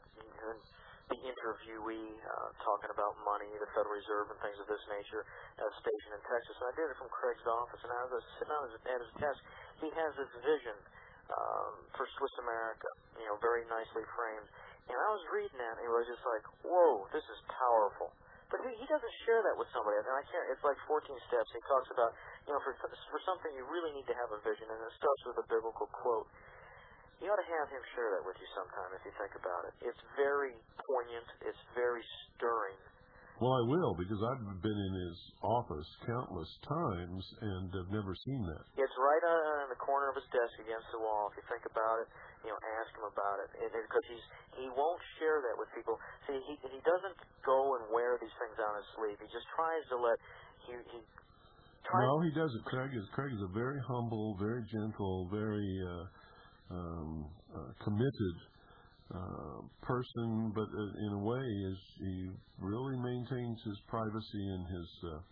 the interviewee uh, talking about money, the Federal Reserve, and things of this nature, at a station in Texas. And I did it from Craig's office, and I was sitting at his, at his desk. He has this vision Um, for Swiss America, you know, very nicely framed. And I was reading that, and it was just like, whoa, this is powerful. But he, he doesn't share that with somebody. And I can't. It's like fourteen steps. He talks about, you know, for for something you really need to have a vision, and it starts with a biblical quote. You ought to have him share that with you sometime if you think about it. It's very poignant. It's very stirring. Well, I will, because I've been in his office countless times and have never seen that. It's right uh, in the corner of his desk against the wall. If you think about it, you know, ask him about it. Because he's he won't share that with people. See, he he doesn't go and wear these things on his sleeve. He just tries to let he he. Tries no, he doesn't. Craig is Craig is a very humble, very gentle, very uh, um, uh, committed Uh, person, but uh, in a way, is he really maintains his privacy and his. Uh,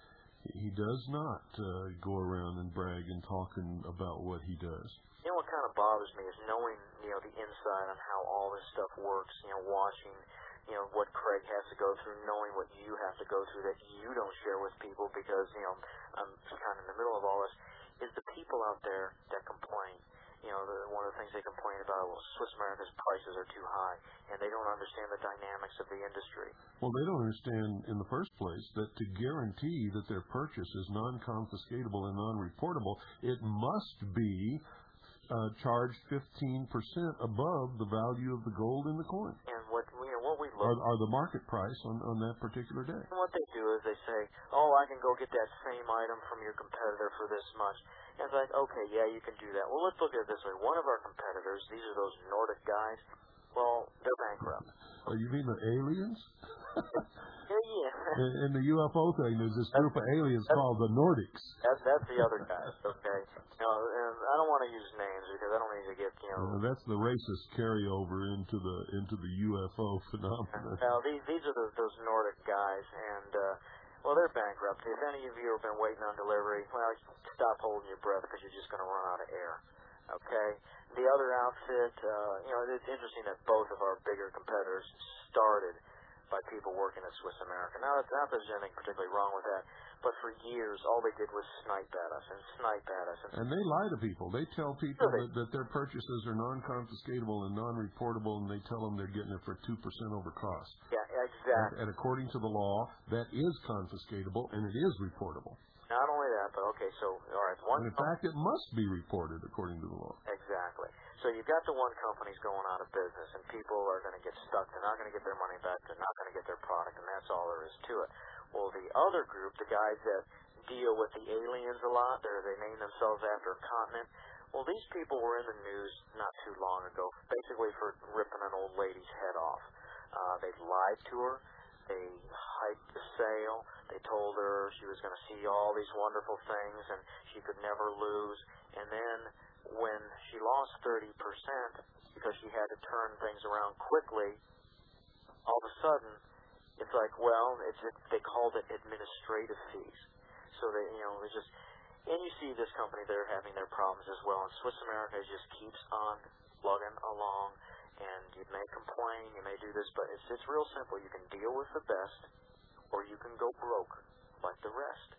he does not uh, go around and brag and talking about what he does. You know what kind of bothers me is knowing, you know, the inside on how all this stuff works. You know, watching, you know, what Craig has to go through, knowing what you have to go through that you don't share with people because, you know, I'm kind of in the middle of all this. Is the people out there that complain. You know, the, one of the things they complain about, well, Swiss America's prices are too high, and they don't understand the dynamics of the industry. Well, they don't understand, in the first place, that to guarantee that their purchase is non-confiscatable and non-reportable, it must be uh, charged fifteen percent above the value of the gold in the coin. And what, you know, what we look... Are, are the market price on, on that particular day. And what they do is they say, oh, I can go get that same item from your competitor for this much. And it's like, okay, yeah, you can do that. Well, let's look at it this way. One of our competitors, these are those Nordic guys, well, they're bankrupt. Oh, you mean the aliens? yeah, yeah. In, in the U F O thing, there's this group of aliens called the Nordics. That's, that's the other guys, okay? You know, and I don't want to use names because I don't need to get, you know... Uh, that's the racist carryover into the into the U F O phenomenon. Now, these, these are the, those Nordic guys, and... Uh, Well, they're bankrupt. If any of you have been waiting on delivery, well, stop holding your breath because you're just going to run out of air. Okay? The other outfit, uh, you know, it's interesting that both of our bigger competitors started by people working at Swiss America. Now, not that there's anything particularly wrong with that, but for years, all they did was snipe at us and snipe at us. And, and they lie to people. They tell people that, that their purchases are non-confiscatable and non-reportable, and they tell them they're getting it for two percent over cost. Yeah, exactly. And, and according to the law, that is confiscatable, and it is reportable. Not only that, but okay, so, all right. One and in fact, it must be reported according to the law. Exactly. So you've got the one company's going out of business, and people are going to get stuck. They're not going to get their money back. They're not going to get their product, and that's all there is to it. Well, the other group, the guys that deal with the aliens a lot, they're, they name themselves after a continent, Well, these people were in the news not too long ago, basically for ripping an old lady's head off. Uh, they lied to her. They hyped the sale. They told her she was going to see all these wonderful things and she could never lose. And then when she lost thirty percent because she had to turn things around quickly, all of a sudden, it's like, well, it's it, they called it administrative fees. So they, you know, they just, and you see this company, they're having their problems as well. And Swiss America just keeps on plugging along. And you may complain, you may do this, but it's it's real simple. You can deal with the best, or you can go broke like the rest.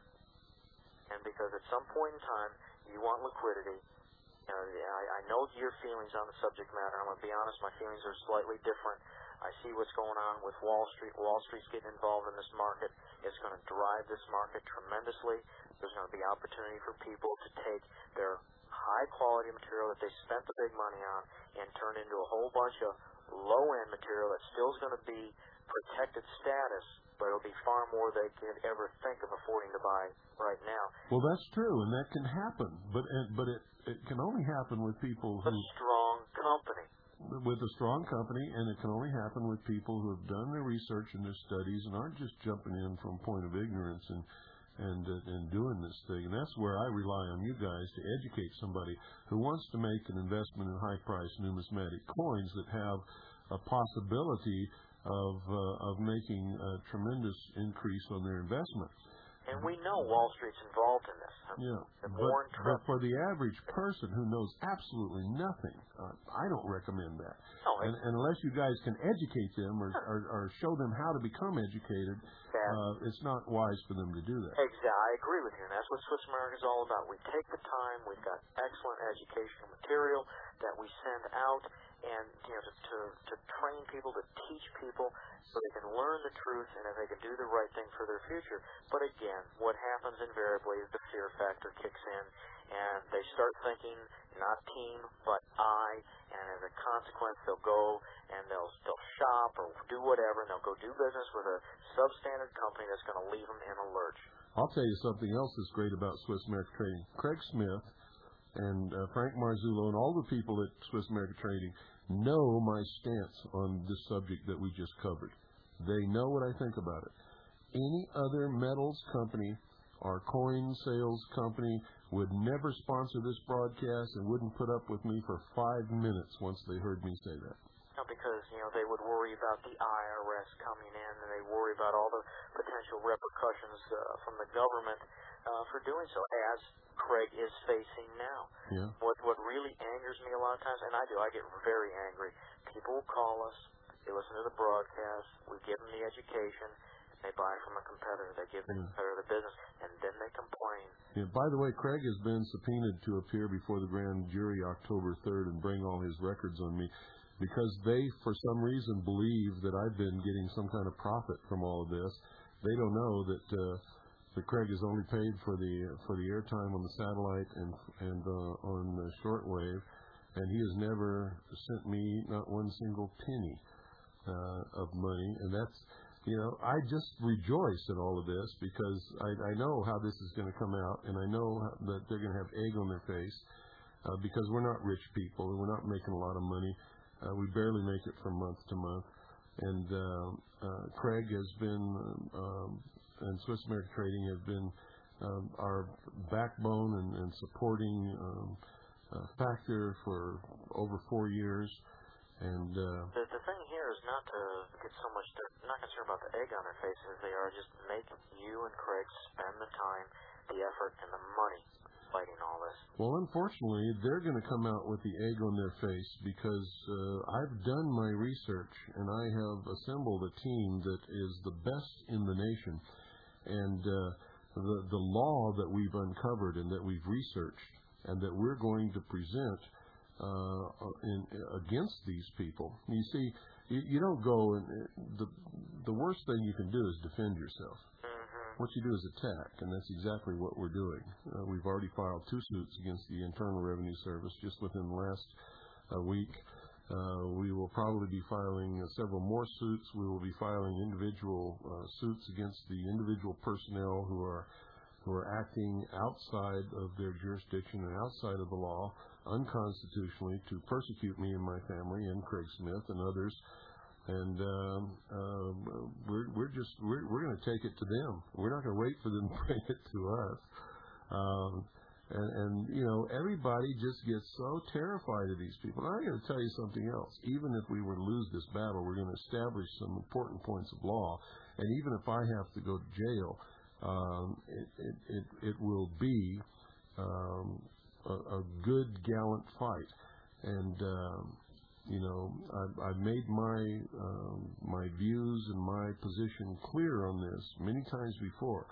And because at some point in time, you want liquidity. You know, I, I know your feelings on the subject matter. I'm going to be honest, my feelings are slightly different. I see what's going on with Wall Street. Wall Street's getting involved in this market. It's going to drive this market tremendously. There's going to be opportunity for people to take their high-quality material that they spent the big money on and turn into a whole bunch of low-end material that still is going to be protected status, but it'll be far more than they could ever think of affording to buy right now. Well, that's true, and that can happen, but but it, it can only happen with people who... A strong company. With a strong company, and it can only happen with people who have done their research and their studies and aren't just jumping in from a point of ignorance and and uh, and doing this thing. And that's where I rely on you guys to educate somebody who wants to make an investment in high-priced numismatic coins that have a possibility of uh, of making a tremendous increase on their investment. And we know Wall Street's involved in this. Yeah, but, but for the average person who knows absolutely nothing, uh, I don't recommend that. No, and, and unless you guys can educate them or, or, or show them how to become educated, uh, it's not wise for them to do that. Exactly. I agree with you, and that's what Swiss America is all about. We take the time. We've got excellent educational material that we send out, and you know, to, to, to train people, to teach people, so they can learn the truth and if they can do the right thing for their future. But again, what happens invariably is the fear factor kicks in, and they start thinking not team but I, and as a consequence, they'll go and they'll they'll shop or do whatever, and they'll go do business with a substandard company that's going to leave them in a lurch. I'll tell you something else that's great about Swiss America Trading. Craig Smith and uh, Frank Marzullo and all the people at Swiss America Trading know my stance on this subject that we just covered. They know what I think about it. Any other metals company or coin sales company would never sponsor this broadcast and wouldn't put up with me for five minutes once they heard me say that. No, because, you know, they would worry about the I R S coming in, and they worry about all the potential repercussions uh, from the government uh, for doing so, as Craig is facing now. Yeah. What what really angers me a lot of times, and I do, I get very angry. People will call us, they listen to the broadcast, we give them the education, they buy from a competitor, they give the yeah. competitor the business, and then they complain. Yeah, by the way, Craig has been subpoenaed to appear before the grand jury October third and bring all his records on me, because they, for some reason, believe that I've been getting some kind of profit from all of this. They don't know that uh, that Craig is only paid for the for the airtime on the satellite and and uh, on the shortwave, and he has never sent me not one single penny uh, of money. And that's, you know, I just rejoice at all of this because I, I know how this is going to come out, and I know that they're going to have egg on their face uh, because we're not rich people and we're not making a lot of money. Uh, we barely make it from month to month. And uh, uh, Craig has been, um, and Swiss America Trading has been um, our backbone and, and supporting um, uh, factor for over four years. And uh, the, the thing here is not to get so much, they're not concerned about the egg on their faces as they are just make you and Craig spend the time, the effort, and the money fighting all this. Well, unfortunately, they're going to come out with the egg on their face because uh, I've done my research and I have assembled a team that is the best in the nation. And uh, the, the law that we've uncovered and that we've researched and that we're going to present uh, in, against these people. You see, you, you don't go, and the, the worst thing you can do is defend yourself. What you do is attack, and that's exactly what we're doing. Uh, we've already filed two suits against the Internal Revenue Service just within the last uh, week. Uh, we will probably be filing uh, several more suits. We will be filing individual uh, suits against the individual personnel who are who are acting outside of their jurisdiction and outside of the law. unconstitutionally to persecute me and my family and Craig Smith and others. And um, uh, we're we're just we're we're going to take it to them. We're not going to wait for them to bring it to us. Um, and, and you know, everybody just gets so terrified of these people. And I'm going to tell you something else. Even if we were to lose this battle, we're going to establish some important points of law. And even if I have to go to jail, um, it, it it it will be um, a, a good, gallant fight. And um, You know, I've, I've made my um, my views and my position clear on this many times before.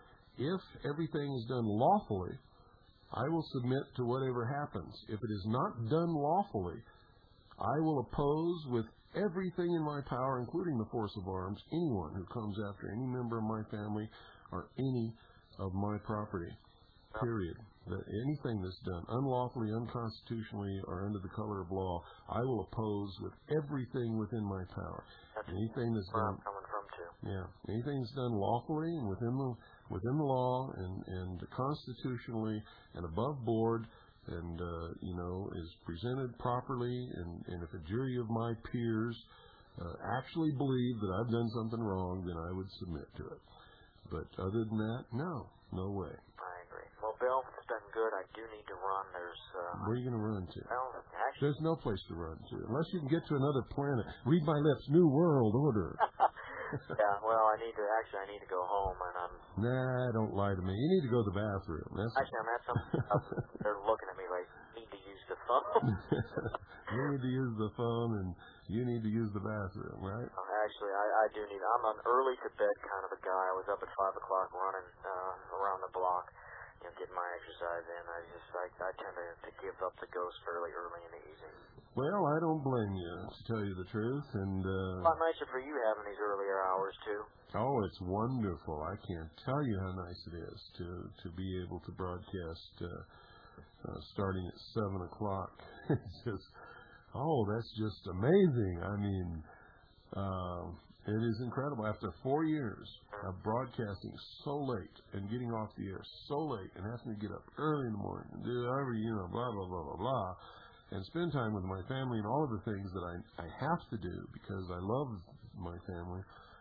If everything is done lawfully, I will submit to whatever happens. If it is not done lawfully, I will oppose with everything in my power, including the force of arms, anyone who comes after any member of my family or any of my property, period. That anything that's done unlawfully, unconstitutionally, or under the color of law, I will oppose with everything within my power. That's anything that's where done, I'm coming from too. Yeah, anything that's done lawfully and within the within the law and and constitutionally and above board, and uh, you know, is presented properly, and, and if a jury of my peers uh, actually believe that I've done something wrong, then I would submit to it. But other than that, no, no way. Well, Bill, it's been good. I do need to run. There's. Uh, Where are you going to run to? Well, actually, there's no place to run to unless you can get to another planet. Read my lips. New World Order. Yeah. Well, I need to. Actually, I need to go home, and I'm. Nah, don't lie to me. You need to go to the bathroom. That's actually, I'm at some. They're looking at me like, you need to use the phone. You need to use the phone, and you need to use the bathroom, right? Uh, actually, I, I do need. I'm an early to bed kind of a guy. I was up at five o'clock running uh, around the block. You know, getting my exercise in. I just, I, I tend to, to give up the ghost fairly early in the evening. Well, I don't blame you, to tell you the truth. And uh, a lot nicer for you having these earlier hours too. Oh, it's wonderful. I can't tell you how nice it is to to be able to broadcast uh, uh, starting at seven o'clock. It's just, oh, that's just amazing. I mean, uh, it is incredible. After four years of broadcasting so late and getting off the air so late and having to get up early in the morning and do every, you know, blah, blah, blah, blah, blah, and spend time with my family and all of the things that I, I have to do because I love my family,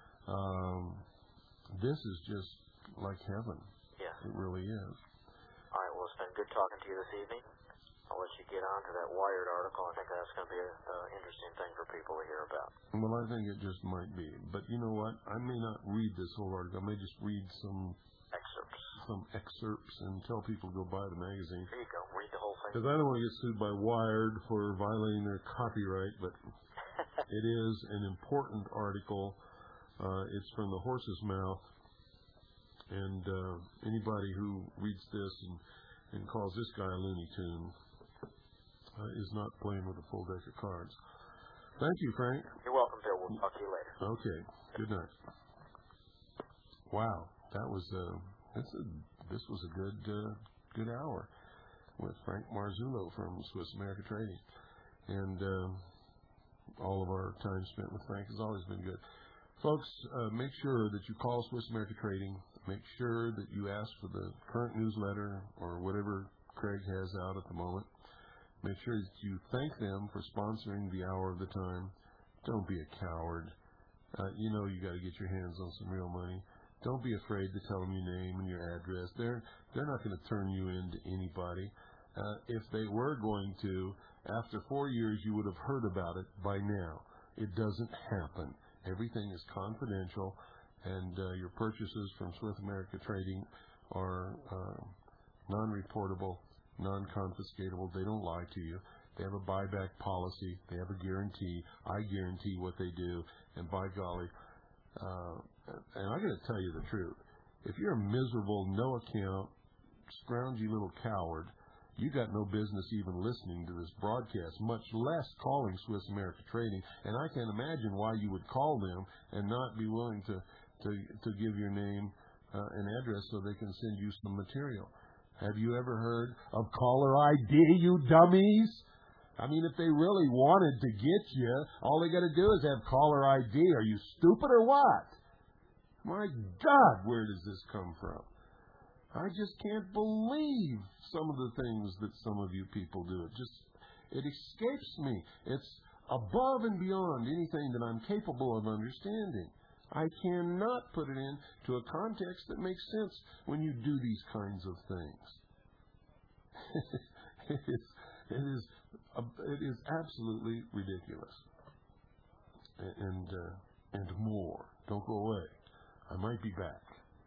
um, this is just like heaven. Yeah. It really is. All right, well, it's been good talking to you this evening. I'll let you get on to that Wired article. I think that's going to be an uh, interesting thing for people to hear about. Well, I think it just might be. But you know what? I may not read this whole article. I may just read some excerpts some excerpts and tell people to go buy the magazine. There you go. Read the whole thing. Because I don't want to get sued by Wired for violating their copyright, but it is an important article. Uh, it's from the horse's mouth. And uh, anybody who reads this and, and calls this guy a Looney Tune Uh, is not playing with a full deck of cards. Thank you, Frank. You're welcome, Bill. We'll talk to you later. Okay. Good night. Wow, that was uh, this. A, this was a good uh, good hour with Frank Marzullo from Swiss America Trading, and uh, all of our time spent with Frank has always been good. Folks, uh, make sure that you call Swiss America Trading. Make sure that you ask for the current newsletter or whatever Craig has out at the moment. Make sure that you thank them for sponsoring the hour of the time. Don't be a coward. Uh, you know you got to get your hands on some real money. Don't be afraid to tell them your name and your address. They're they're not going to turn you into anybody. Uh, if they were going to, after four years, you would have heard about it by now. It doesn't happen. Everything is confidential, and uh, your purchases from Swiss America Trading are uh, non-reportable, non-confiscatable. They don't lie to you. They have a buyback policy. They have a guarantee. I guarantee what they do. And by golly, uh, and I'm going to tell you the truth. If you're a miserable, no account, scroungy little coward, you got no business even listening to this broadcast, much less calling Swiss America Trading. And I can't imagine why you would call them and not be willing to to, to give your name uh, and address so they can send you some material. Have you ever heard of caller I D, you dummies? I mean, if they really wanted to get you, all they got to do is have caller I D. Are you stupid or what? My God, where does this come from? I just can't believe some of the things that some of you people do. It just, it escapes me. It's above and beyond anything that I'm capable of understanding. I cannot put it into a context that makes sense when you do these kinds of things. it is, it is, it is absolutely ridiculous. And uh, and more. Don't go away. I might be back.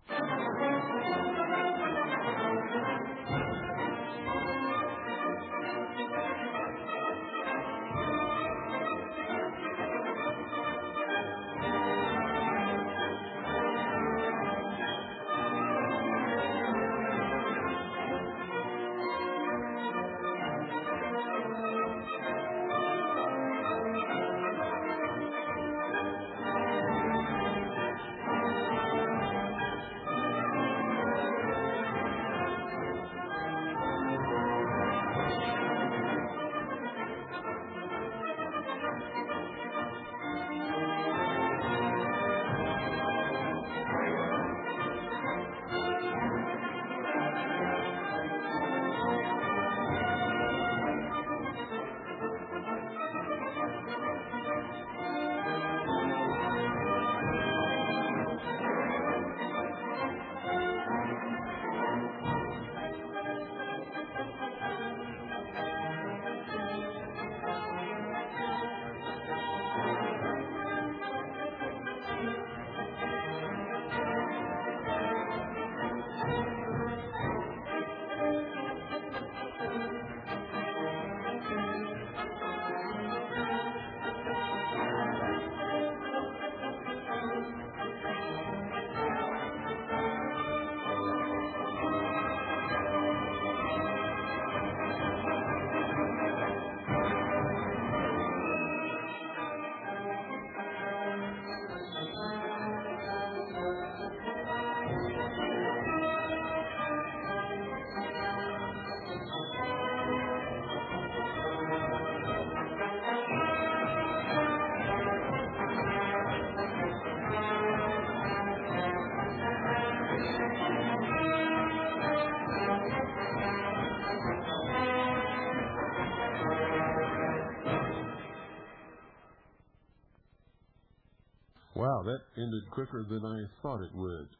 Wow, that ended quicker than I thought it would.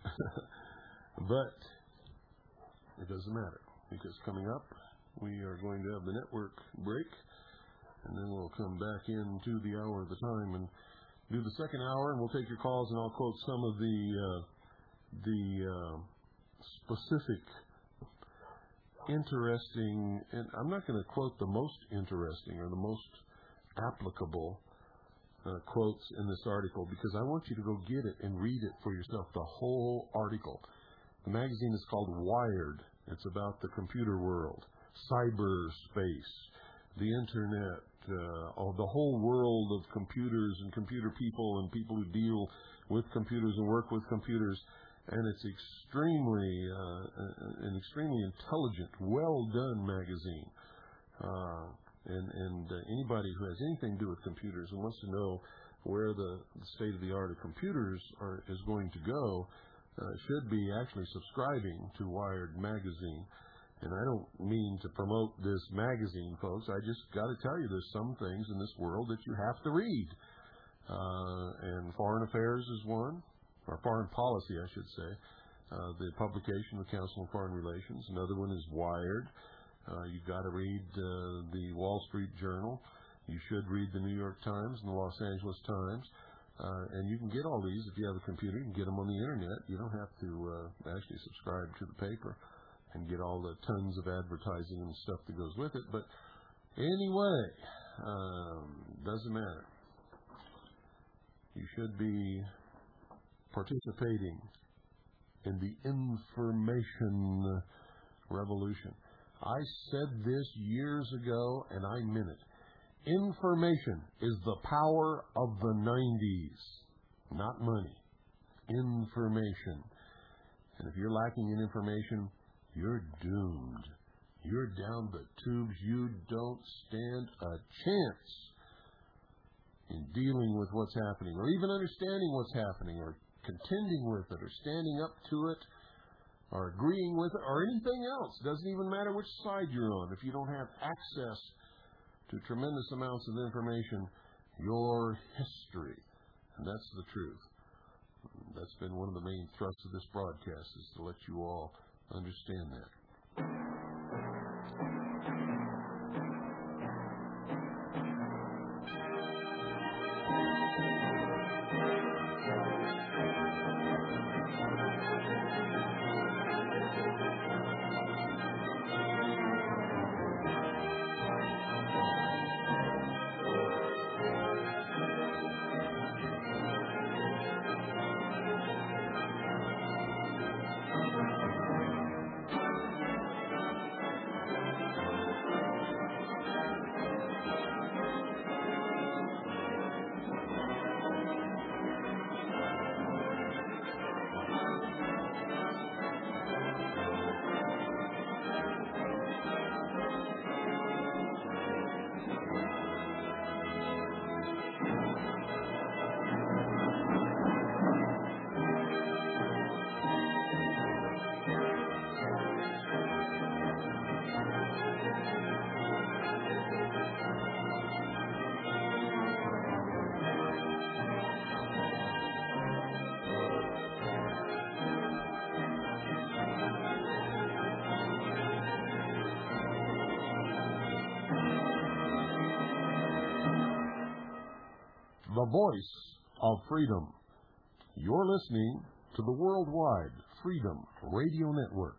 But it doesn't matter, because coming up, we are going to have the network break, and then we'll come back into the hour of the time and do the second hour, and we'll take your calls, and I'll quote some of the uh, the uh, specific, interesting, and I'm not going to quote the most interesting or the most applicable Uh, quotes in this article, because I want you to go get it and read it for yourself, the whole article. The magazine is called Wired. It's about the computer world, cyberspace, the internet, uh, oh, the whole world of computers and computer people and people who deal with computers and work with computers. And it's extremely, uh, an extremely intelligent, well-done magazine. Uh, And, and uh, anybody who has anything to do with computers and wants to know where the, the state-of-the-art of computers are, is going to go uh, should be actually subscribing to Wired magazine. And I don't mean to promote this magazine, folks. I just got to tell you there's some things in this world that you have to read. Uh, and Foreign Affairs is one, or Foreign Policy, I should say. Uh, the publication of the Council on Foreign Relations. Another one is Wired. Uh, you've got to read uh, the Wall Street Journal. You should read the New York Times and the Los Angeles Times. Uh, and you can get all these if you have a computer. You can get them on the Internet. You don't have to uh, actually subscribe to the paper and get all the tons of advertising and stuff that goes with it. But anyway, um, doesn't matter. You should be participating in the information revolution. I said this years ago, and I meant it. Information is the power of the nineties, not money. Information. And if you're lacking in information, you're doomed. You're down the tubes. You don't stand a chance in dealing with what's happening, or even understanding what's happening, or contending with it, or standing up to it, or agreeing with it or anything else. Doesn't even matter which side you're on. If you don't have access to tremendous amounts of information, your history. And that's the truth. That's been one of the main thrusts of this broadcast, is to let you all understand that. The voice of freedom. You're listening to the Worldwide Freedom Radio Network.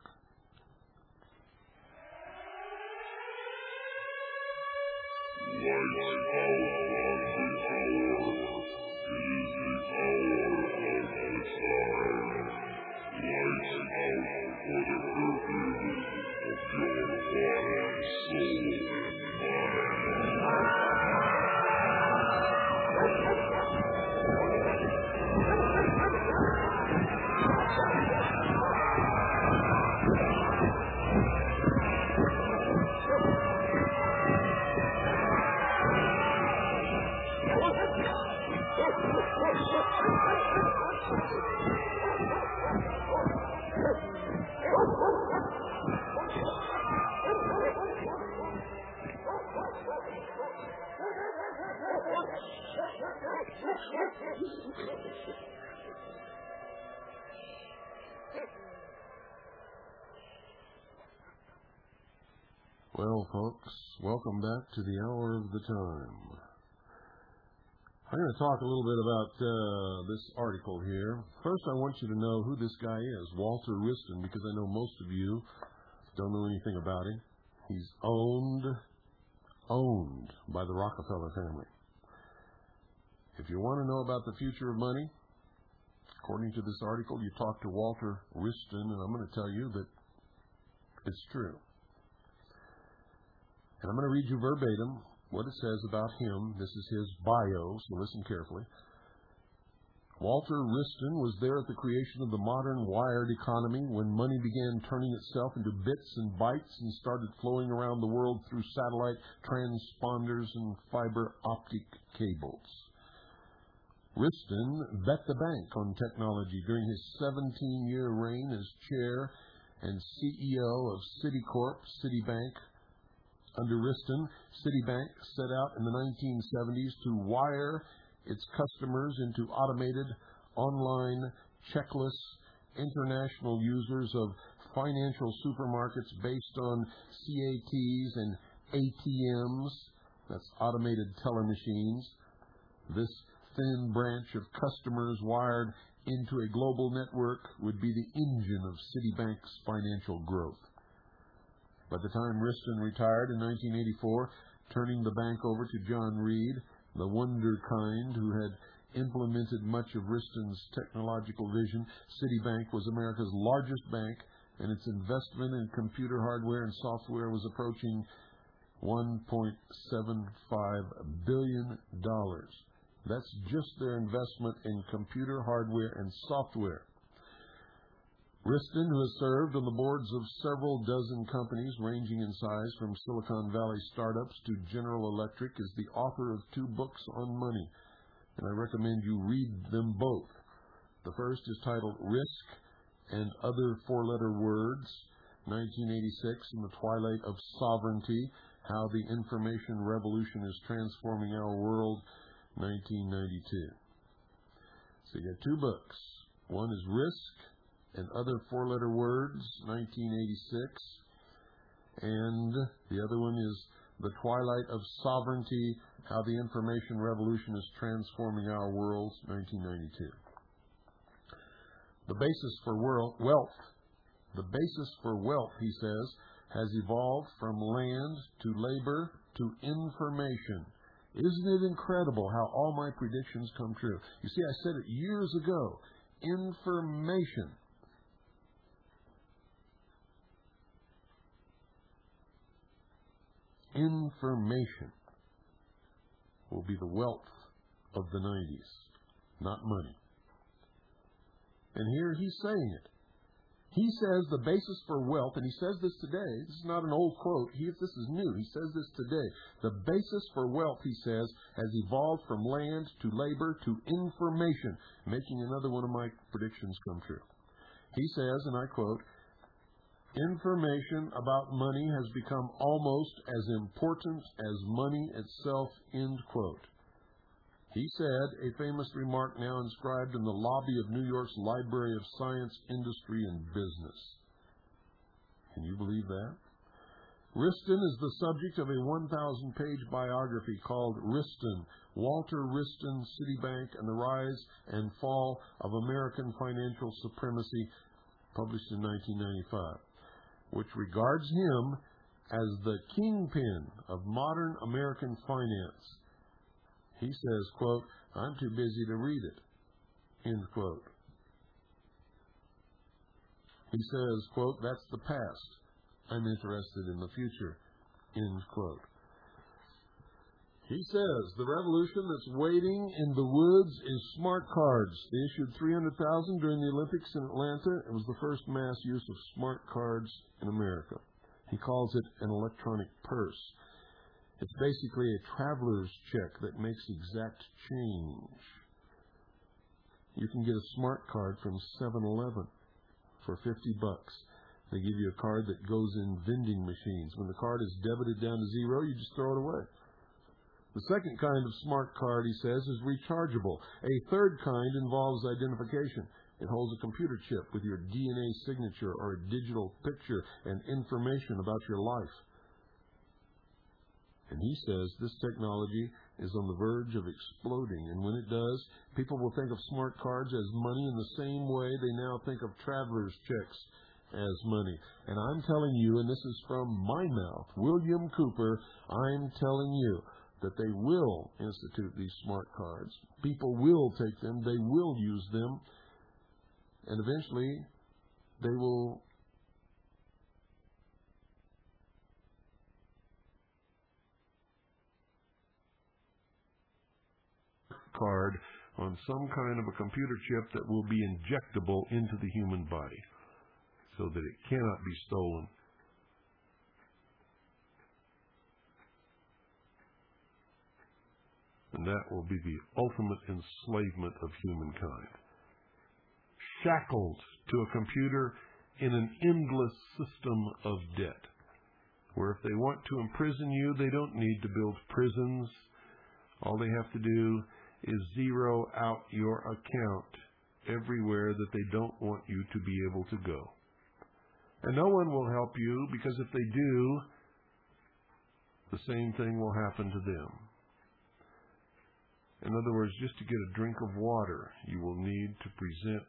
Well, folks, welcome back to the hour of the time. I'm going to talk a little bit about uh, this article here. First, I want you to know who this guy is, Walter Wriston, because I know most of you don't know anything about him. He's owned, owned by the Rockefeller family. If you want to know about the future of money, according to this article, you talk to Walter Wriston, and I'm going to tell you that it's true. And I'm going to read you verbatim what it says about him. This is his bio, so listen carefully. Walter Wriston was there at the creation of the modern wired economy when money began turning itself into bits and bytes and started flowing around the world through satellite transponders and fiber optic cables. Wriston bet the bank on technology during his seventeen-year reign as chair and C E O of Citicorp, Citibank. Under Wriston, Citibank set out in the nineteen seventies to wire its customers into automated online checkless international users of financial supermarkets based on C A Ts and A T Ms, that's automated teller machines. This thin branch of customers wired into a global network would be the engine of Citibank's financial growth. By the time Wriston retired in nineteen eighty-four, turning the bank over to John Reed, the wunderkind who had implemented much of Wriston's technological vision, Citibank was America's largest bank, and its investment in computer hardware and software was approaching one point seven five billion dollars. That's just their investment in computer hardware and software. Wriston, who has served on the boards of several dozen companies ranging in size from Silicon Valley startups to General Electric, is the author of two books on money, and I recommend you read them both. The first is titled Risk and Other Four-Letter Words, nineteen eighty-six, In the Twilight of Sovereignty, How the Information Revolution is Transforming Our World, nineteen ninety-two. So you got two books. One is Risk and Other Four-Letter Words, nineteen eighty-six, and the other one is The Twilight of Sovereignty, How the Information Revolution is Transforming Our World, nineteen ninety-two. The basis for wealth, the basis for wealth, he says, has evolved from land to labor to information. Isn't it incredible how all my predictions come true? You see, I said it years ago. Information. Information will be the wealth of the nineties, not money. And here he's saying it. He says the basis for wealth, and he says this today, this is not an old quote, he, this is new, he says this today. The basis for wealth, he says, has evolved from land to labor to information, making another one of my predictions come true. He says, and I quote, information about money has become almost as important as money itself, end quote. He said, a famous remark now inscribed in the lobby of New York's Library of Science, Industry, and Business. Can you believe that? Wriston is the subject of a one thousand page biography called Wriston, Walter Wriston, Citibank, and the Rise and Fall of American Financial Supremacy, published in nineteen ninety-five, which regards him as the kingpin of modern American finance. He says, quote, I'm too busy to read it, end quote. He says, quote, that's the past. I'm interested in the future, end quote. He says, the revolution that's waiting in the woods is smart cards. They issued three hundred thousand during the Olympics in Atlanta. It was the first mass use of smart cards in America. He calls it an electronic purse. It's basically a traveler's check that makes exact change. You can get a smart card from seven eleven for fifty bucks. They give you a card that goes in vending machines. When the card is debited down to zero, you just throw it away. The second kind of smart card, he says, is rechargeable. A third kind involves identification. It holds a computer chip with your D N A signature or a digital picture and information about your life. And he says this technology is on the verge of exploding. And when it does, people will think of smart cards as money in the same way they now think of traveler's checks as money. And I'm telling you, and this is from my mouth, William Cooper, I'm telling you that they will institute these smart cards. People will take them. They will use them. And eventually, they will card on some kind of a computer chip that will be injectable into the human body so that it cannot be stolen. And that will be the ultimate enslavement of humankind. Shackled to a computer in an endless system of debt, where if they want to imprison you, they don't need to build prisons. All they have to do is zero out your account everywhere that they don't want you to be able to go. And no one will help you, because if they do, the same thing will happen to them. In other words, just to get a drink of water, you will need to present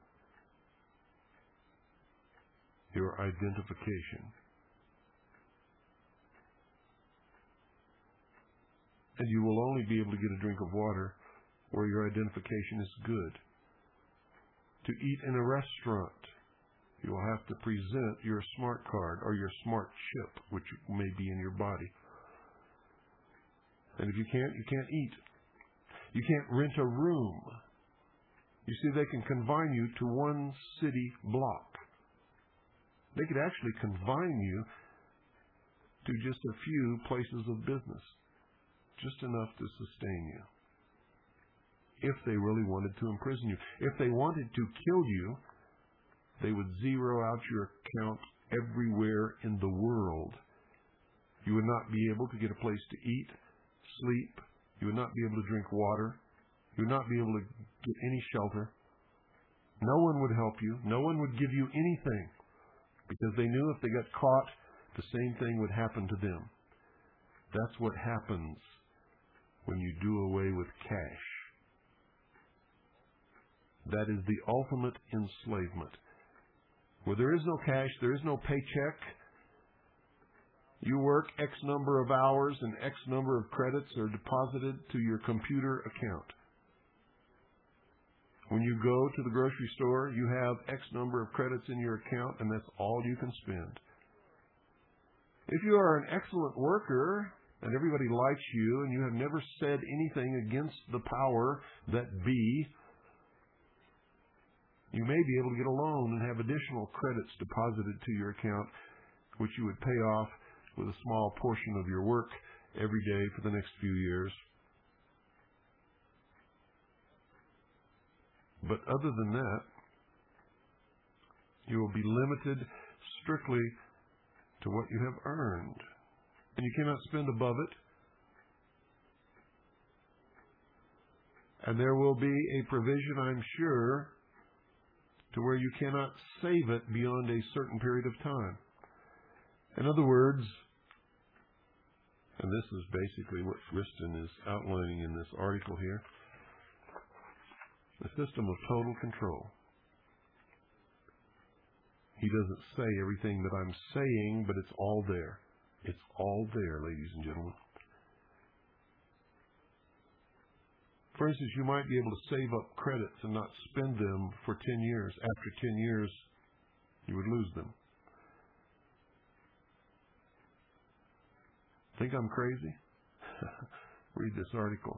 your identification. And you will only be able to get a drink of water where your identification is good. To eat in a restaurant, you will have to present your smart card or your smart chip, which may be in your body. And if you can't, you can't eat. You can't rent a room. You see, they can confine you to one city block. They could actually confine you to just a few places of business, just enough to sustain you, if they really wanted to imprison you. If they wanted to kill you, They would zero out your account everywhere in the world. You would not be able to get a place to eat, sleep. You would not be able to drink water. You would not be able to get any shelter. No one would help you. No one would give you anything because they knew if they got caught, the same thing would happen to them. That's what happens when you do away with cash. That is the ultimate enslavement. Where there is no cash, there is no paycheck. You work X number of hours and X number of credits are deposited to your computer account. When you go to the grocery store, you have X number of credits in your account, and that's all you can spend. If you are an excellent worker and everybody likes you and you have never said anything against the power that be, you may be able to get a loan and have additional credits deposited to your account, which you would pay off with a small portion of your work every day for the next few years. But other than that, you will be limited strictly to what you have earned. And you cannot spend above it. And there will be a provision, I'm sure, to where you cannot save it beyond a certain period of time. In other words, and this is basically what Friston is outlining in this article here, the system of total control. He doesn't say everything that I'm saying, but it's all there. It's all there, ladies and gentlemen. For instance, you might be able to save up credits and not spend them for ten years. After ten years, you would lose them. Think I'm crazy? Read this article.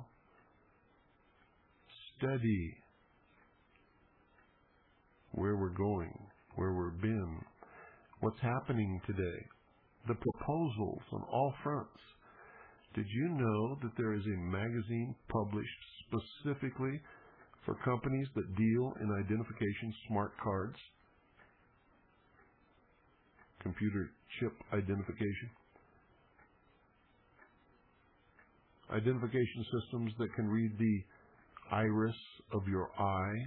Study where we're going, where we've been, what's happening today, the proposals on all fronts. Did you know that there is a magazine published specifically for companies that deal in identification smart cards, computer chip identification, identification systems that can read the iris of your eye,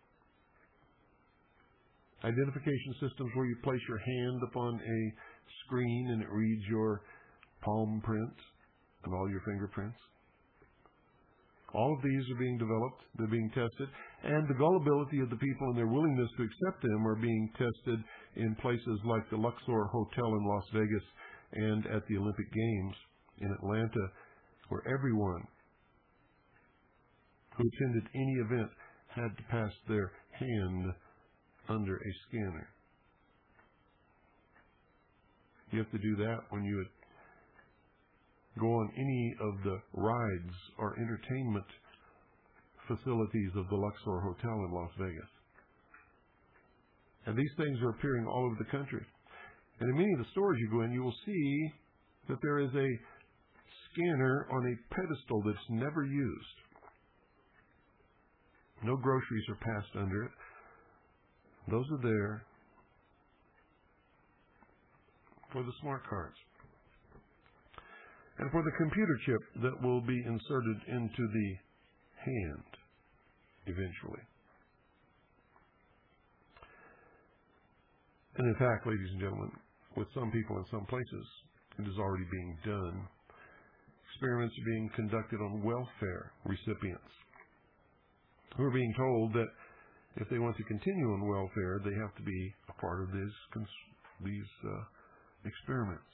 identification systems where you place your hand upon a screen and it reads your palm print and all your fingerprints. All of these are being developed, they're being tested, and the gullibility of the people and their willingness to accept them are being tested in places like the Luxor Hotel in Las Vegas and at the Olympic Games in Atlanta, where everyone who attended any event had to pass their hand under a scanner. You have to do that when you go on any of the rides or entertainment facilities of the Luxor Hotel in Las Vegas. And these things are appearing all over the country. And in many of the stores you go in, you will see that there is a scanner on a pedestal that's never used. No groceries are passed under it. Those are there for the smart cards. And for the computer chip that will be inserted into the hand eventually. And in fact, ladies and gentlemen, with some people in some places, it is already being done. Experiments are being conducted on welfare recipients who are being told that if they want to continue on welfare, they have to be a part of these, these uh, experiments.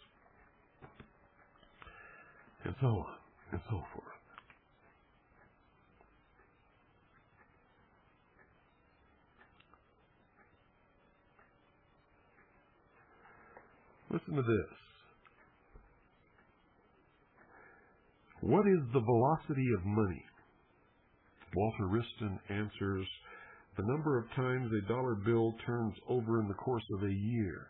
And so on, and so forth. Listen to this. What is the velocity of money? Walter Wriston answers, the number of times a dollar bill turns over in the course of a year.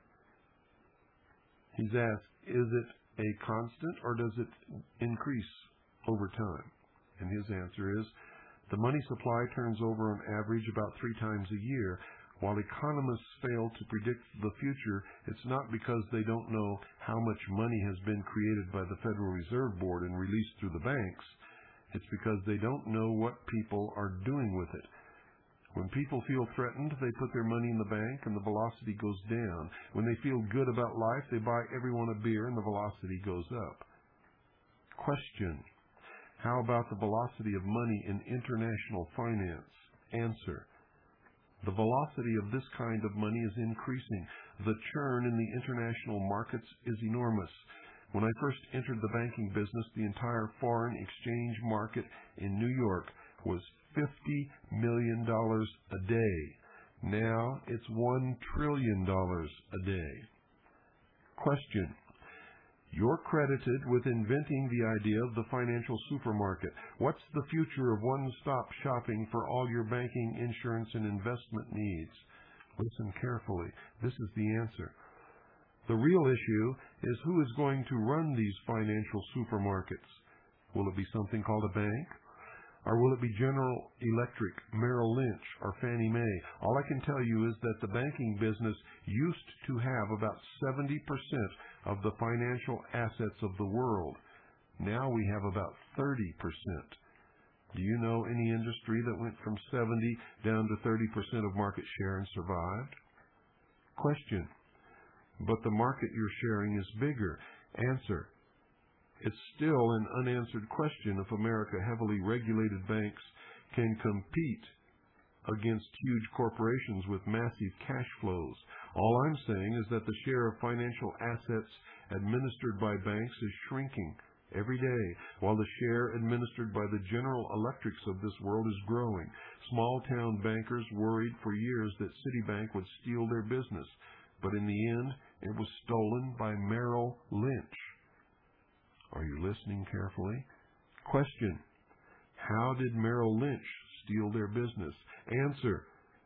He's asked, is it a constant or does it increase over time? And his answer is, the money supply turns over on average about three times a year, While economists fail to predict the future, it's not because they don't know how much money has been created by the Federal Reserve Board and released through the banks. It's because they don't know what people are doing with it. When people feel threatened, they put their money in the bank and the velocity goes down. When they feel good about life, they buy everyone a beer and the velocity goes up. Question: how about the velocity of money in international finance? Answer: the velocity of this kind of money is increasing. The churn in the international markets is enormous. When I first entered the banking business, the entire foreign exchange market in New York was fifty million dollars a day. Now it's one trillion dollars a day. Question: you're credited with inventing the idea of the financial supermarket. What's the future of one-stop shopping for all your banking, insurance, and investment needs? Listen carefully. This is the answer. The real issue is who is going to run these financial supermarkets. Will it be something called a bank? Or will it be General Electric, Merrill Lynch, or Fannie Mae? All I can tell you is that the banking business used to have about seventy percent of the financial assets of the world. Now we have about thirty percent. Do you know any industry that went from seventy down to thirty percent of market share and survived? Question: but the market you're sharing is bigger. Answer: it's still an unanswered question if America heavily regulated banks can compete against huge corporations with massive cash flows. All I'm saying is that the share of financial assets administered by banks is shrinking every day, while the share administered by the General Electrics of this world is growing. Small-town bankers worried for years that Citibank would steal their business, but in the end, it was stolen by Merrill Lynch. Are you listening carefully? Question: how did Merrill Lynch steal their business? Answer: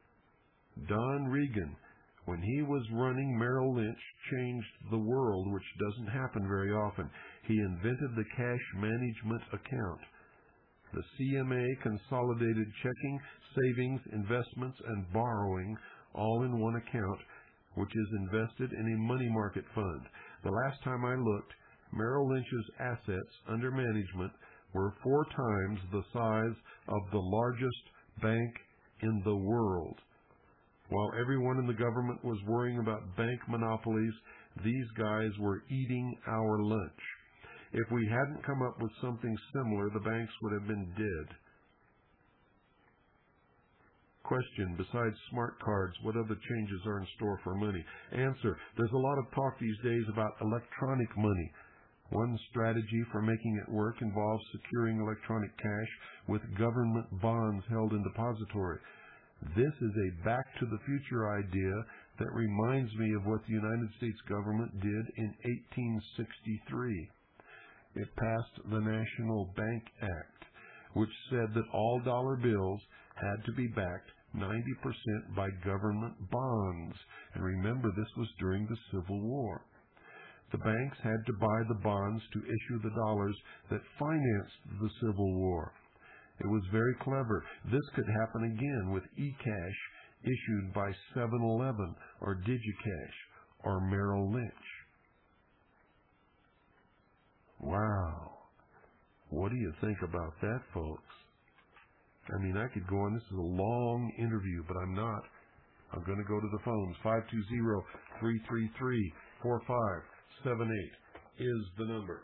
Don Regan, when he was running Merrill Lynch, changed the world, which doesn't happen very often. He invented the cash management account. The C M A consolidated checking, savings, investments, and borrowing all in one account, which is invested in a money market fund. The last time I looked, Merrill Lynch's assets under management were four times the size of the largest bank in the world. While everyone in the government was worrying about bank monopolies, these guys were eating our lunch. If we hadn't come up with something similar, the banks would have been dead. Question: besides smart cards, what other changes are in store for money? Answer: there's a lot of talk these days about electronic money. One strategy for making it work involves securing electronic cash with government bonds held in depository. This is a back-to-the-future idea that reminds me of what the United States government did in eighteen sixty-three. It passed the National Bank Act, which said that all dollar bills had to be backed ninety percent by government bonds. And remember, this was during the Civil War. The banks had to buy the bonds to issue the dollars that financed the Civil War. It was very clever. This could happen again with e-cash issued by seven eleven or DigiCash or Merrill Lynch. Wow. What do you think about that, folks? I mean, I could go on. This is a long interview, but I'm not. I'm going to go to the phones. five two zero, three three three, four five seven eight is the number.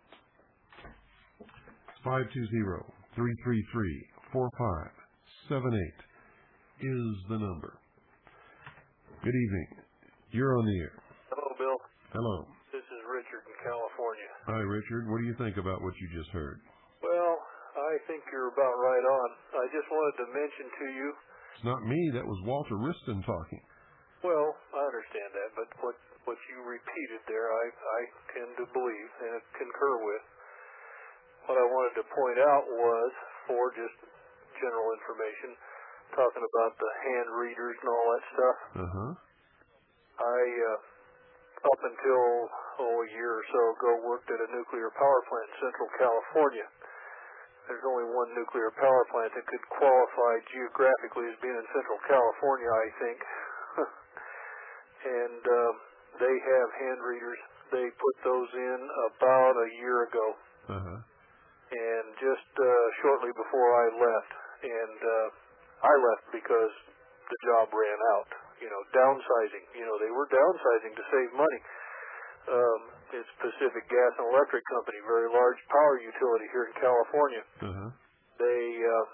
five two zero, three three three, four five seven eight is the number. Good evening. You're on the air. Hello, Bill. Hello. This is Richard in California. Hi, Richard. What do you think about what you just heard? Well, I think you're about right on. I just wanted to mention to you... It's not me. That was Walter Wriston talking. Well, I understand that, but what, what you repeated there, I, I tend to believe and concur with. What I wanted to point out was, for just general information, talking about the hand readers and all that stuff. Uh-huh. I, uh, up until, oh, a year or so ago, worked at a nuclear power plant in Central California. There's only one nuclear power plant that could qualify geographically as being in Central California, I think. and uh, they have hand readers. They put those in about a year ago, uh-huh. and just uh, shortly before I left, and uh, I left because the job ran out. You know, downsizing. You know, they were downsizing to save money. Um, it's Pacific Gas and Electric Company, very large power utility here in California. Uh-huh. They, uh,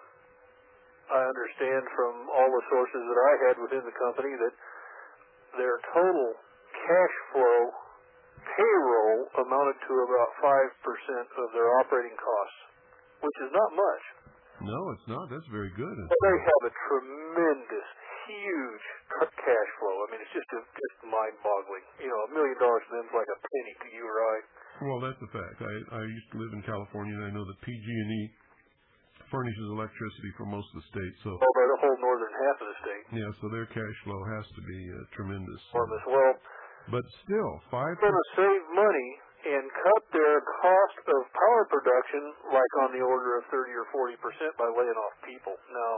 I understand from all the sources that I had within the company that their total cash flow payroll amounted to about five percent of their operating costs, which is not much. No, it's not. That's very good. But they have a tremendous, huge cash flow. I mean, it's just a, just mind-boggling. You know, a million dollars to them is like a penny to you or I. Well, that's a fact. I, I used to live in California, and I know that P G and E furnishes electricity for most of the state. So, oh, by the whole northern half of the state. Yeah, so their cash flow has to be uh, tremendous. Enormous. Well, but still, five. They're going to save money and cut their cost of power production like on the order of thirty or forty percent by laying off people. Now,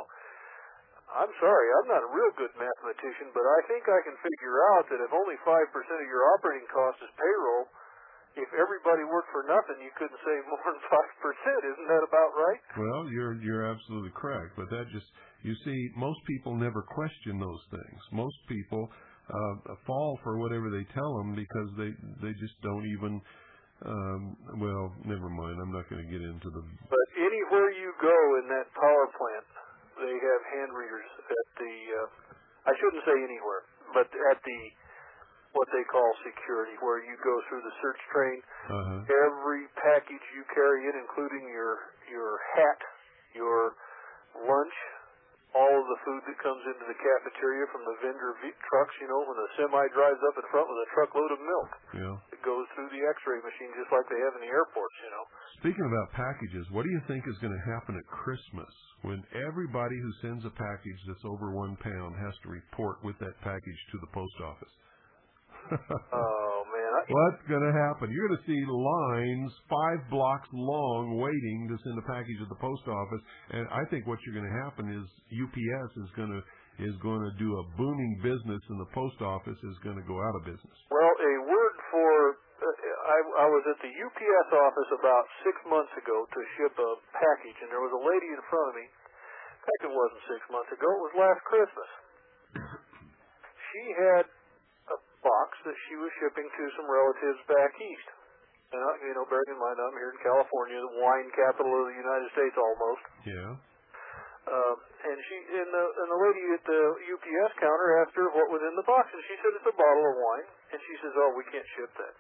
I'm sorry, I'm not a real good mathematician, but I think I can figure out that if only five percent of your operating cost is payroll, if everybody worked for nothing, you couldn't save more than five percent. Isn't that about right? Well, you're you're absolutely correct. But that just, you see, most people never question those things. Most people uh, fall for whatever they tell them because they, they just don't even, um, well, never mind. I'm not going to get into the... But anywhere you go in that power plant, they have hand readers at the, uh, I shouldn't say anywhere, but at the, what they call security, where you go through the search train. Uh-huh. Every package you carry in, including your, your hat, your lunch, all of the food that comes into the cafeteria from the vendor v- trucks, you know, when the semi drives up in front with a truckload of milk. Yeah. It goes through the x-ray machine just like they have in the airports, you know. Speaking about packages, what do you think is going to happen at Christmas when everybody who sends a package that's over one pound has to report with that package to the post office? Oh, man. I, What's going to happen? You're going to see lines five blocks long waiting to send a package to the post office, and I think what you're going to happen is U P S is going to is going to do a booming business, and the post office is going to go out of business. Well, a word for uh, I, I was at the U P S office about six months ago to ship a package, and there was a lady in front of me. In fact, it wasn't six months ago. It was last Christmas. She had a box that she was shipping to some relatives back east. And, I, you know, bearing in mind I'm here in California, the wine capital of the United States almost. Yeah. Um, and she and the, and the lady at the U P S counter asked her what was in the box, and she said it's a bottle of wine. And she says, "Oh, we can't ship that.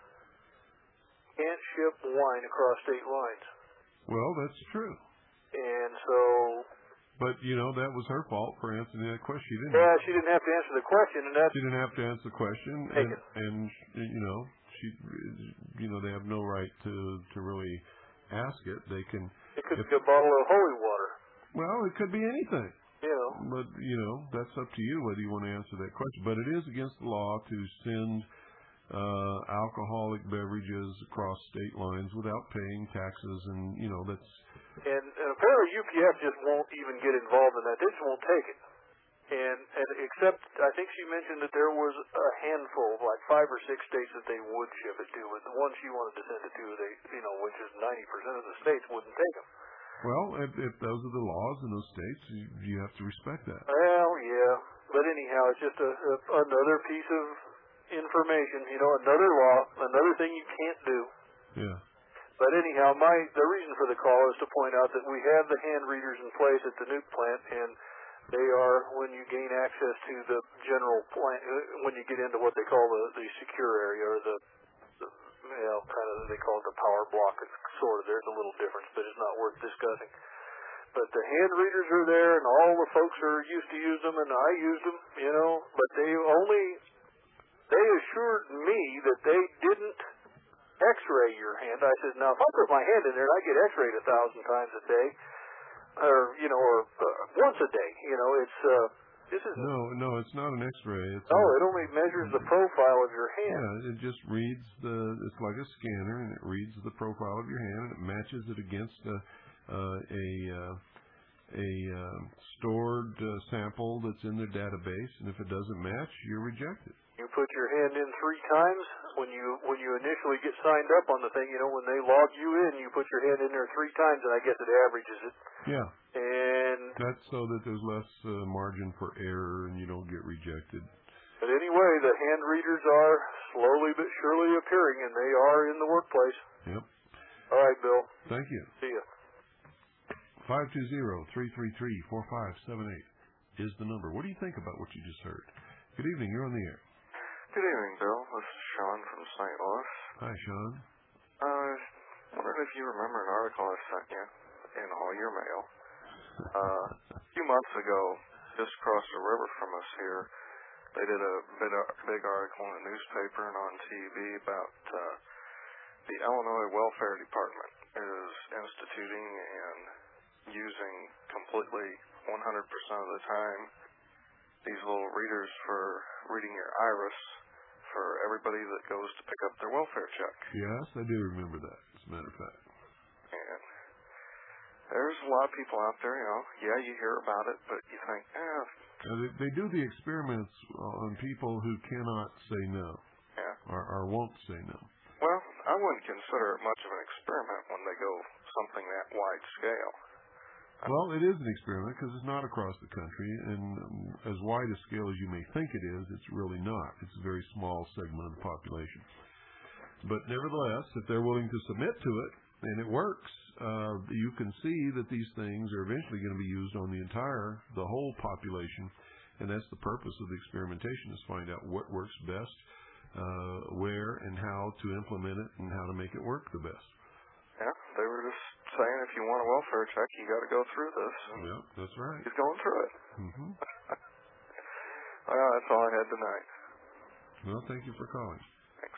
Can't ship wine across state lines." Well, that's true. And so. But you know that was her fault for answering that question. She didn't. Yeah, she didn't have to answer the question, and that's. She didn't have to answer the question, and and you know she, you know they have no right to to really ask it. They can. It could if, be a bottle of holy water. Well, it could be anything. You know. But, you know, that's up to you whether you want to answer that question. But it is against the law to send uh, alcoholic beverages across state lines without paying taxes. And, you know, that's... And, and apparently U P S just won't even get involved in that. They just won't take it. And, and except, I think she mentioned that there was a handful, like five or six states that they would ship it to. But the one she wanted to send it to, they, you know, which is ninety percent of the states, wouldn't take them. Well, if, if those are the laws in those states, you, you have to respect that. Well, yeah. But anyhow, it's just a, a, another piece of information, you know, another law, another thing you can't do. Yeah. But anyhow, my the reason for the call is to point out that we have the hand readers in place at the nuke plant, and they are, when you gain access to the general plant, when you get into what they call the, the secure area, or the you know, kind of, they call it the power block. It's sort of, there's a little difference, but it's not worth discussing. But the hand readers are there, and all the folks are used to use them, and I used them, you know, but they only, they assured me that they didn't x-ray your hand. I said, now, if I put my hand in there and I get x-rayed a thousand times a day, or, you know, or uh, once a day, you know, it's, uh, This is no, no, it's not an X-ray. It's oh, a, it only measures the profile of your hand. Yeah, it just reads the. It's like a scanner, and it reads the profile of your hand, and it matches it against a uh, a uh, a uh, stored uh, sample that's in their database, and if it doesn't match, you're rejected. You put your hand in three times when you when you initially get signed up on the thing. You know, when they log you in, you put your hand in there three times, and I guess it averages it. Yeah. And that's so that there's less uh, margin for error, and you don't get rejected. But anyway, the hand readers are slowly but surely appearing, and they are in the workplace. Yep. All right, Bill. Thank you. See ya. five two zero, three three three, four five seven eight is the number. What do you think about what you just heard? Good evening. You're on the air. Good evening, Bill. This is Sean from Saint Louis. Hi, Sean. Uh, I was wondering if you remember an article I sent you in all your mail. Uh, a few months ago, just across the river from us here, they did a big, big article in the newspaper and on T V about uh, the Illinois Welfare Department is instituting and using completely one hundred percent of the time these little readers for reading your iris for everybody that goes to pick up their welfare check. Yes, I do remember that, as a matter of fact. And there's a lot of people out there, you know, yeah, you hear about it, but you think, eh. Now, they, they do the experiments on people who cannot say no. Yeah. Or, or won't say no. Well, I wouldn't consider it much of an experiment when they go something that wide scale. Well, it is an experiment because it's not across the country, and um, as wide a scale as you may think it is, it's really not. It's a very small segment of the population. But nevertheless, if they're willing to submit to it, and it works, uh, you can see that these things are eventually going to be used on the entire, the whole population, and that's the purpose of the experimentation, is find out what works best, uh, where and how to implement it, and how to make it work the best. Yeah, they were just saying if you want a welfare check, you got to go through this. Yeah, that's right. He's going through it. Mm-hmm. Well, that's all I had tonight. Well, thank you for calling. Thanks.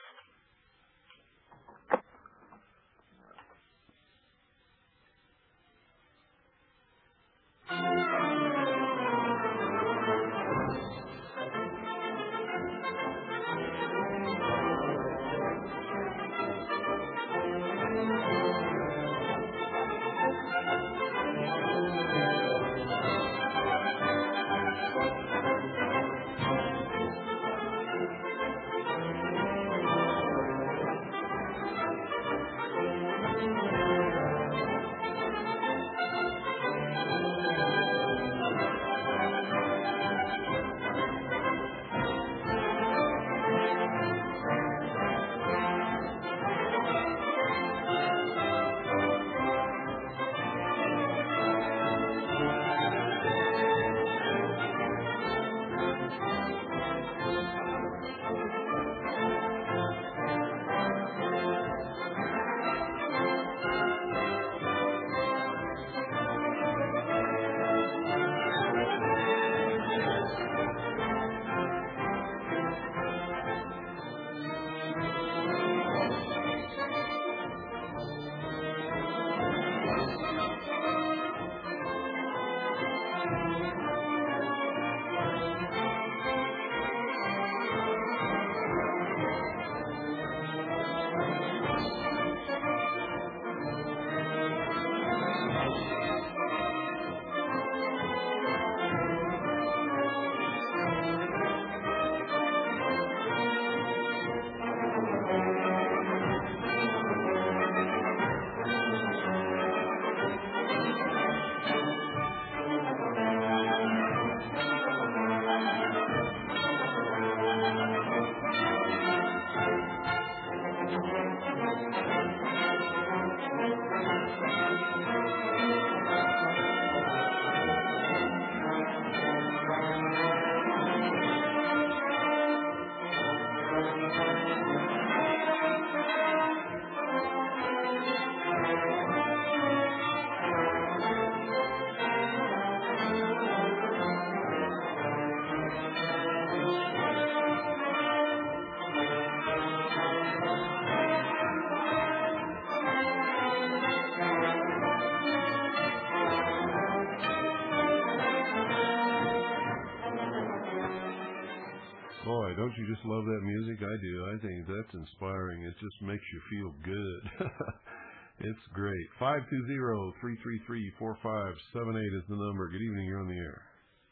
Boy, don't you just love that music? I do. I think that's inspiring. It just makes you feel good. It's great. five two zero, three three three, four five seven eight is the number. Good evening. You're on the air.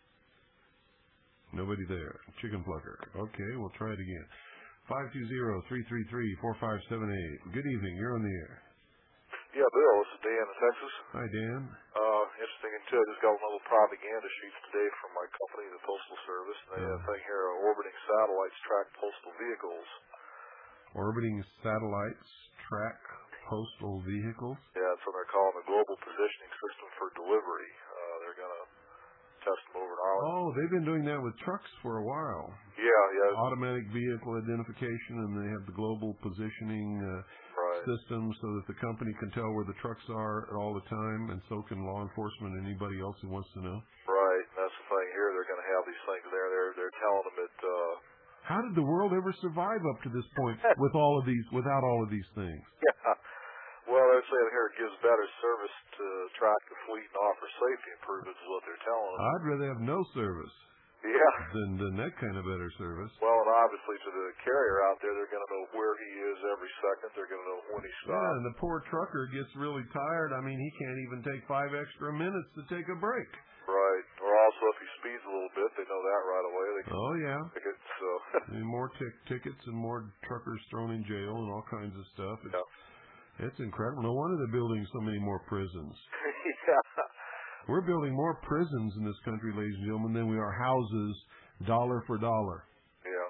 Nobody there. Chicken plucker. Okay, we'll try it again. five two zero, three three three, four five seven eight. Good evening. You're on the air. Yeah, Bill, this is Dan in Texas. Hi, Dan. Uh, interesting, too. I just got one little propaganda sheets today from my company, the Postal Service. And they Yeah. have a thing here, uh, orbiting satellites track postal vehicles. Orbiting satellites track postal vehicles? Yeah, that's what they're calling the Global Positioning System for Delivery. Uh, they're going to test them over in Arlington. Oh, they've been doing that with trucks for a while. Yeah, yeah. Automatic vehicle identification, and they have the global positioning uh, right. system so that the company can tell where the trucks are at all the time, and so can law enforcement and anybody else who wants to know. Right, and that's the thing here. They're going to have these things there. They're they're telling them that. Uh, How did the world ever survive up to this point with all of these, without all of these things? Yeah. Well, they're saying here it gives better service to track the fleet and offer safety improvements is what they're telling us. I'd rather have no service yeah. than, than that kind of better service. Well, and obviously to the carrier out there, they're going to know where he is every second. They're going to know when he stops. Yeah, and the poor trucker gets really tired. I mean, he can't even take five extra minutes to take a break. Right. Or also if he speeds a little bit, they know that right away. They can oh, yeah. ticket, so. And more tick tickets and more truckers thrown in jail and all kinds of stuff. It's, yeah. It's incredible. No wonder they're building so many more prisons. yeah. We're building more prisons in this country, ladies and gentlemen, than we are houses, dollar for dollar. Yeah.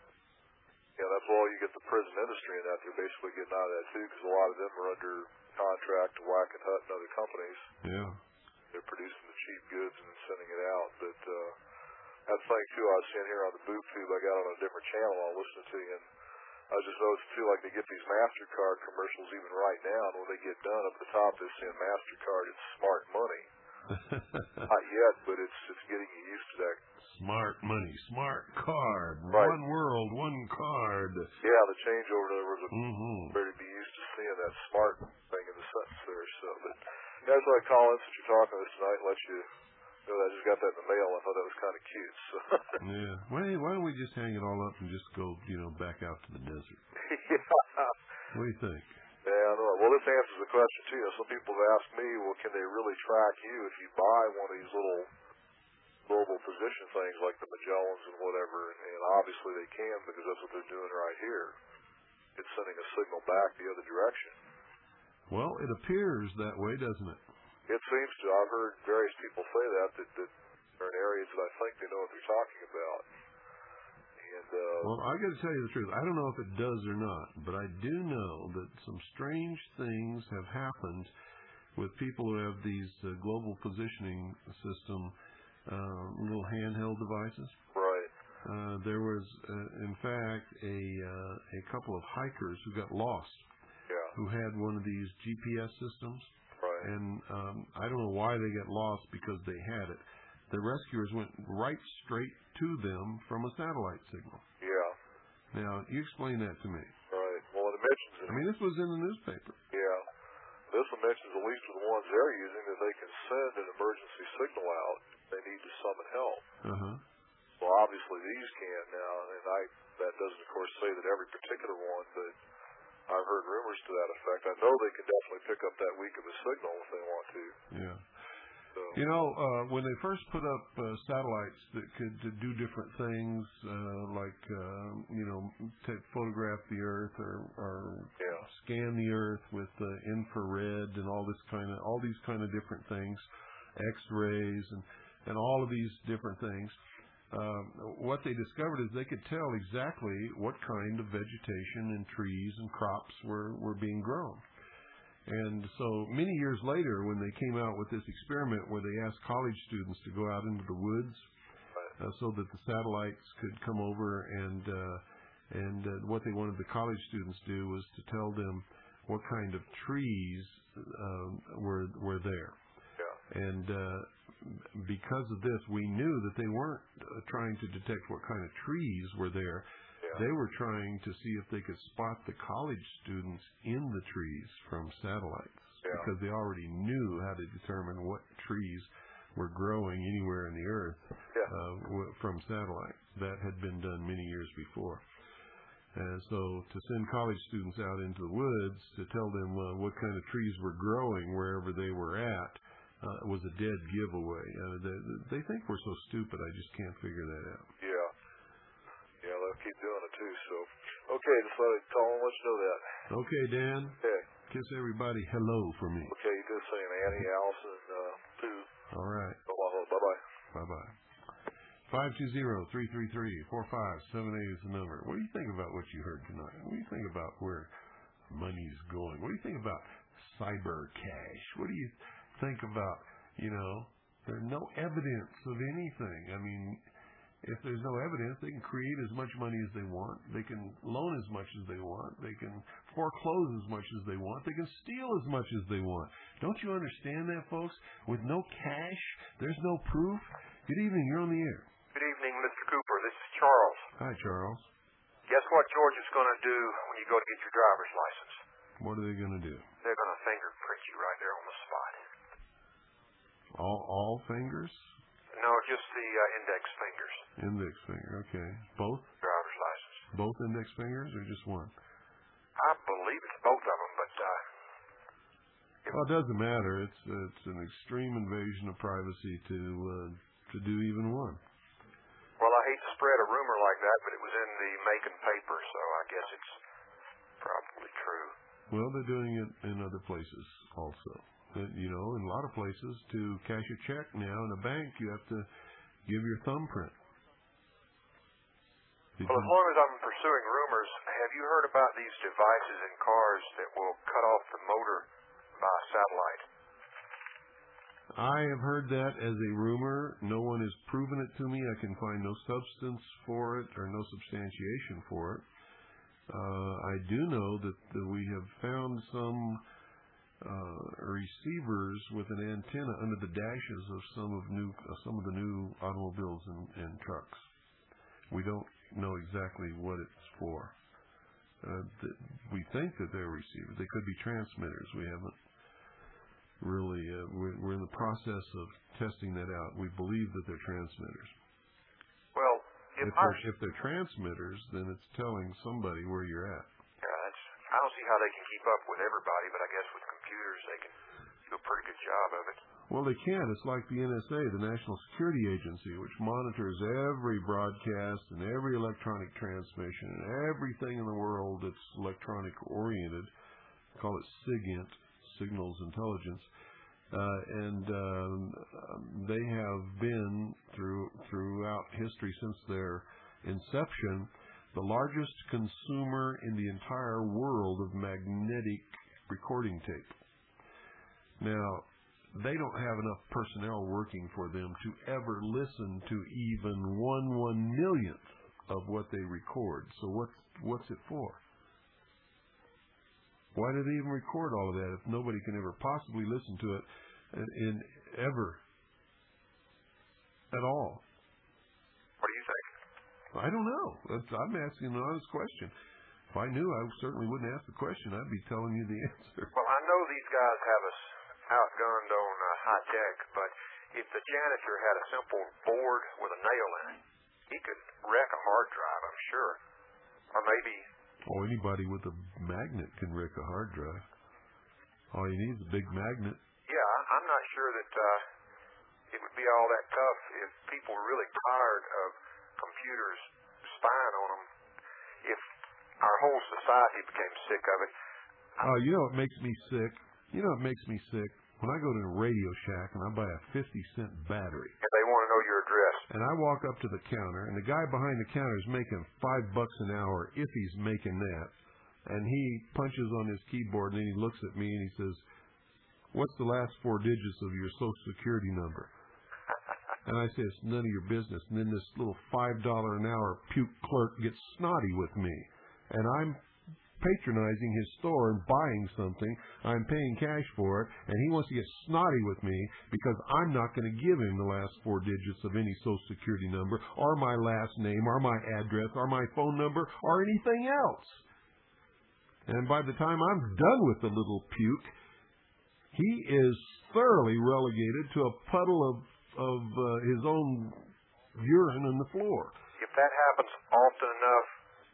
Yeah, that's all you get the prison industry in that. They're basically getting out of that, too, because a lot of them are under contract to Wackenhut and other companies. Yeah. They're producing the cheap goods and then sending it out. But uh, that's the thing, too, I was seeing here on the boob tube. I got on a different channel I was listening to, and I just noticed, too, like they get these MasterCard commercials even right now, and when they get done, up the top they're saying MasterCard, it's smart money. Not yet, but it's it's getting you used to that. Smart money, smart card, right. One world, one card. Yeah, the changeover, in other words, mm-hmm. where to be used to seeing that smart thing in the sentence there. So, but that's why I call in since you're talking to us tonight and let you know that I just got that in the mail. I thought that was kind of cute. So. yeah. Why, why don't we just hang it all up and just go, you know, back out to the desert? yeah. What do you think? Yeah, I know. Well, this answers the question, too. You know, some people have asked me, well, can they really track you if you buy one of these little global position things like the Magellans and whatever? And obviously they can because that's what they're doing right here. It's sending a signal back the other direction. Well, it appears that way, doesn't it? It seems to. I've heard various people say that, that, that are in areas that I think they know what they're talking about. And, uh, well, I got to tell you the truth. I don't know if it does or not, but I do know that some strange things have happened with people who have these uh, global positioning system uh, little handheld devices. Right. Uh, there was, uh, in fact, a uh, a couple of hikers who got lost. Yeah. Who had one of these G P S systems. Right. And um, I don't know why they got lost because they had it. The rescuers went right straight to them from a satellite signal. Yeah. Now, you explain that to me. Right. Well, it mentions it. I mean, this was in the newspaper. Yeah. This one mentions, at least for the ones they're using, that they can send an emergency signal out if they need to summon help. Uh-huh. Well, obviously these can now, and I that doesn't, of course, say that every particular one, but I've heard rumors to that effect. I know they can definitely pick up that weak of a signal if they want to. Yeah. So. You know, uh, when they first put up uh, satellites that could to do different things, uh, like, uh, you know, take, photograph the Earth or, or yeah. scan the Earth with uh, infrared and all this kind of, all these kind of different things, X-rays and, and all of these different things, uh, what they discovered is they could tell exactly what kind of vegetation and trees and crops were, were being grown. And so many years later, when they came out with this experiment where they asked college students to go out into the woods uh, so that the satellites could come over, and uh, and uh, what they wanted the college students to do was to tell them what kind of trees uh, were were there. Yeah. And uh, because of this, we knew that they weren't uh, trying to detect what kind of trees were there. Yeah. They were trying to see if they could spot the college students in the trees from satellites, yeah. because they already knew how to determine what trees were growing anywhere in the Earth yeah. uh, w- from satellites. That had been done many years before. And so to send college students out into the woods to tell them uh, what kind of trees were growing wherever they were at uh, was a dead giveaway. Uh, they, they think we're so stupid, I just can't figure that out. Yeah. Yeah, they'll keep doing it too. So, okay, just let it call and let you know that. Okay, Dan. Okay. Kiss everybody hello for me. Okay, you just saying Annie, Allison, uh, Sue. All right. Bye-bye. Bye-bye. five two zero, three three three, four five seven eight is the number. What do you think about what you heard tonight? What do you think about where money's going? What do you think about cyber cash? What do you think about, you know, there's no evidence of anything. I mean, if there's no evidence, they can create as much money as they want. They can loan as much as they want. They can foreclose as much as they want. They can steal as much as they want. Don't you understand that, folks? With no cash, there's no proof. Good evening. You're on the air. Good evening, Mister Cooper. This is Charles. Hi, Charles. Guess what George is going to do when you go to get your driver's license? What are they going to do? They're going to fingerprint you right there on the spot. All all fingers? No, just the uh, index fingers. Index finger, okay. Both? Driver's license. Both index fingers or just one? I believe it's both of them, but... Uh, well, it doesn't matter. It's it's an extreme invasion of privacy to uh, to do even one. Well, I hate to spread a rumor like that, but it was in the Macon paper, so I guess it's probably true. Well, they're doing it in other places also. You know, in a lot of places, to cash a check now in a bank, you have to give your thumbprint. Did well, you... as long as I'm pursuing rumors, have you heard about these devices in cars that will cut off the motor by satellite? I have heard that as a rumor. No one has proven it to me. I can find no substance for it or no substantiation for it. Uh, I do know that, that we have found some uh, receivers with an antenna under the dashes of some of new uh, some of the new automobiles and, and trucks. We don't know exactly what it's for. Uh, th- we think that they're receivers. They could be transmitters. We haven't really. Uh, we're, we're in the process of testing that out. We believe that they're transmitters. Well, if, if, they're, if they're transmitters, then it's telling somebody where you're at. Yeah, that's, I don't see how they can keep up with everybody, but I guess with computers they can do a pretty good job of it. Well, they can. It's like the N S A, the National Security Agency, which monitors every broadcast and every electronic transmission and everything in the world that's electronic oriented. Call it SIGINT, Signals Intelligence. Uh, and um, they have been, through throughout history since their inception, the largest consumer in the entire world of magnetic recording tape. Now, they don't have enough personnel working for them to ever listen to even one one millionth of what they record. So what's what's it for? Why do they even record all of that if nobody can ever possibly listen to it in, in ever at all? What do you think? I don't know. That's, I'm asking an honest question. If I knew, I certainly wouldn't ask the question. I'd be telling you the answer. Well, I know these guys have us outgunned on uh, high tech, but if the janitor had a simple board with a nail in it, he could wreck a hard drive, I'm sure. Or maybe... Oh, anybody with a magnet can wreck a hard drive. All you need is a big magnet. Yeah, I'm not sure that uh, it would be all that tough if people were really tired of computers spying on them. If our whole society became sick of it. Oh, you know what makes me sick? You know what makes me sick? When I go to a Radio Shack and I buy a fifty cent battery. And they want to know your address. And I walk up to the counter, and the guy behind the counter is making five bucks an hour, if he's making that. And he punches on his keyboard, and then he looks at me and he says, "What's the last four digits of your Social Security number?" And I say, "It's none of your business." And then this little five dollar an hour puke clerk gets snotty with me. And I'm patronizing his store and buying something. I'm paying cash for it, and he wants to get snotty with me because I'm not going to give him the last four digits of any Social Security number or my last name or my address or my phone number or anything else. And by the time I'm done with the little puke, he is thoroughly relegated to a puddle of, of uh, his own urine on the floor. If that happens often enough,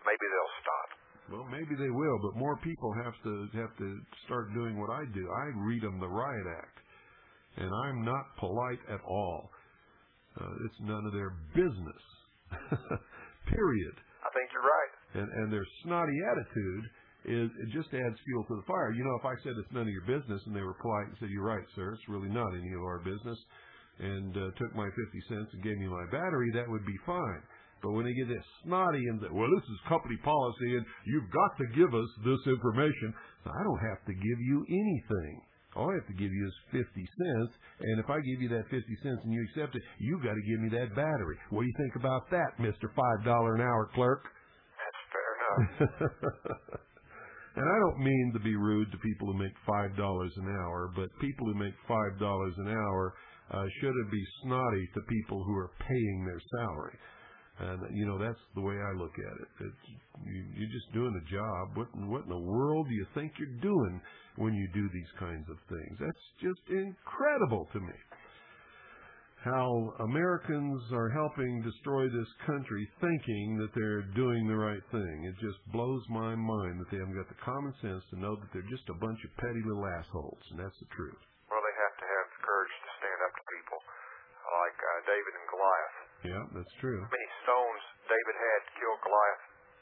maybe they'll stop. Well, maybe they will, but more people have to have to start doing what I do. I read them the Riot Act, and I'm not polite at all. Uh, it's none of their business. Period. I think you're right. And and their snotty attitude is it just adds fuel to the fire. You know, if I said it's none of your business, and they were polite and said, "You're right, sir. It's really not any of our business," and uh, took my fifty cents and gave me my battery, that would be fine. But when they get this snotty and say, well, this is company policy and you've got to give us this information, I don't have to give you anything. All I have to give you is fifty cents, and if I give you that fifty cents and you accept it, you've got to give me that battery. What do you think about that, Mister five dollars an hour clerk? That's fair enough. And I don't mean to be rude to people who make five dollars an hour, but people who make five dollars an hour uh, shouldn't be snotty to people who are paying their salary. And, you know, that's the way I look at it. It's, you, you're just doing a job. What, what in the world do you think you're doing when you do these kinds of things? That's just incredible to me. How Americans are helping destroy this country thinking that they're doing the right thing. It just blows my mind that they haven't got the common sense to know that they're just a bunch of petty little assholes, and that's the truth. Well, they have to have the courage to stand up to people like uh, David and Goliath. Yeah, that's true. How many stones David had to kill Goliath?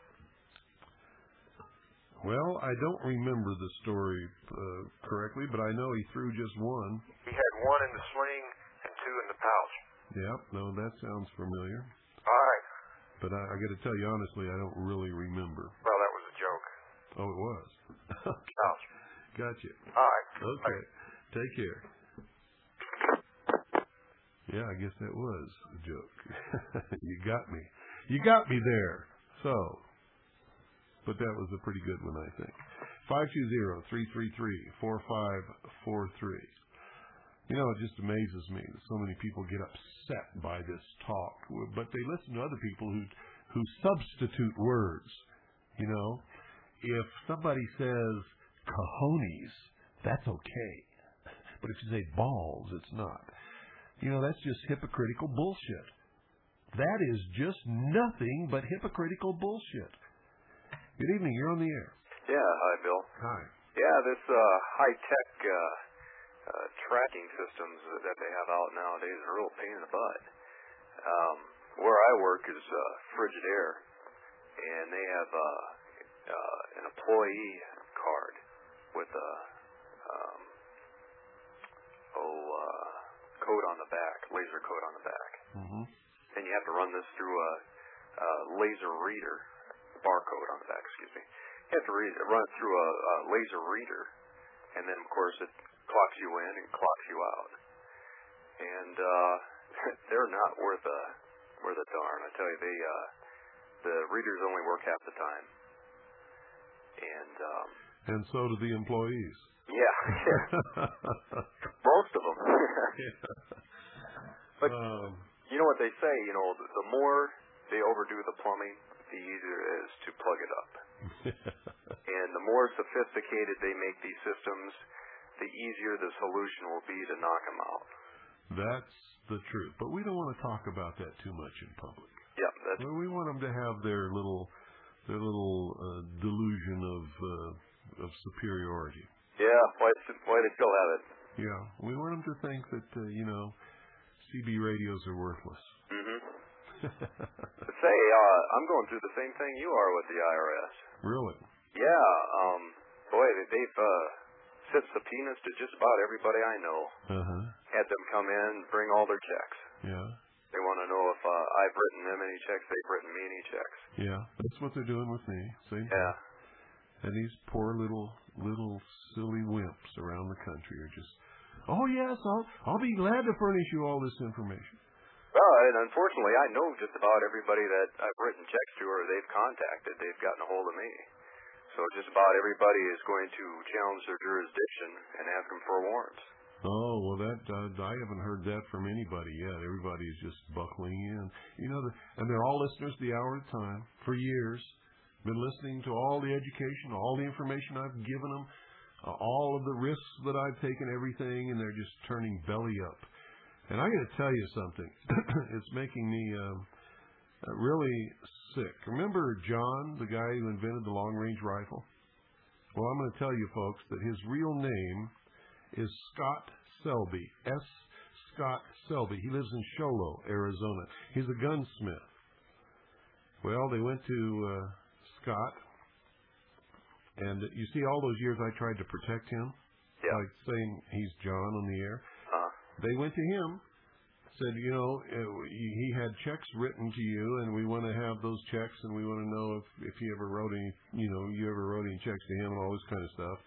Well, I don't remember the story uh, correctly, but I know he threw just one. He had one in the sling and two in the pouch. Yeah, no, that sounds familiar. All right. But I, I got to tell you honestly, I don't really remember. Well, that was a joke. Oh, it was. Okay. Ouch. Gotcha. All right. Okay. Take care. Yeah, I guess that was a joke. You got me. You got me there. So, but that was a pretty good one, I think. five two zero, three three three, four five four three. You know, it just amazes me that so many people get upset by this talk, but they listen to other people who who substitute words. You know, if somebody says cojones, that's okay. But if you say balls, it's not. You know, that's just hypocritical bullshit. That is just nothing but hypocritical bullshit. Good evening. You're on the air. Yeah. Hi, Bill. Hi. Yeah, this uh, high-tech uh, uh, tracking systems that they have out nowadays are a real pain in the butt. Um, where I work is uh, Frigidaire, and they have uh, uh, an employee card with a um, oh. Uh, code on the back, laser code on the back. Mm-hmm. And you have to run this through a, a laser reader, barcode on the back, excuse me. You have to read, run it through a, a laser reader, and then, of course, it clocks you in and clocks you out. And uh, they're not worth a worth a darn. I tell you, they uh, the readers only work half the time. And um, and so do the employees. Yeah, yeah. Most of them. But um, you know what they say, you know, the, the more they overdo the plumbing, the easier it is to plug it up. And the more sophisticated they make these systems, the easier the solution will be to knock them out. That's the truth. But we don't want to talk about that too much in public. Yeah, that's well, we want them to have their little their little uh, delusion of uh, of superiority. Yeah, why, why they still have it. Yeah, we want them to think that, uh, you know, C B radios are worthless. Mm-hmm. Say, uh, I'm going through the same thing you are with the I R S. Really? Yeah, um, boy, they've uh, sent subpoenas to just about everybody I know. Uh-huh. Had them come in, bring all their checks. Yeah. They want to know if uh, I've written them any checks, they've written me any checks. Yeah, that's what they're doing with me. Same thing. Yeah. And these poor little, little silly wimps around the country are just, oh, yes, I'll, I'll be glad to furnish you all this information. Well, and unfortunately, I know just about everybody that I've written checks to or they've contacted. They've gotten a hold of me. So just about everybody is going to challenge their jurisdiction and ask them for warrants. Oh, well, that uh, I haven't heard that from anybody yet. Everybody is just buckling in. You know, the, and they're all listeners the hour at a time for years. Been listening to all the education, all the information I've given them, uh, all of the risks that I've taken, everything, and they're just turning belly up. And I got to tell you something. It's making me uh, uh, really sick. Remember John, the guy who invented the long-range rifle? Well, I'm going to tell you, folks, that his real name is Scott Selby. S. Scott Selby. He lives in Show Low, Arizona. He's a gunsmith. Well, they went to uh, Scott, and you see all those years I tried to protect him, yeah. like saying he's John on the air. Uh, they went to him, said, you know, he had checks written to you, and we want to have those checks, and we want to know if, if he ever wrote any, you know, you ever wrote any checks to him and all this kind of stuff.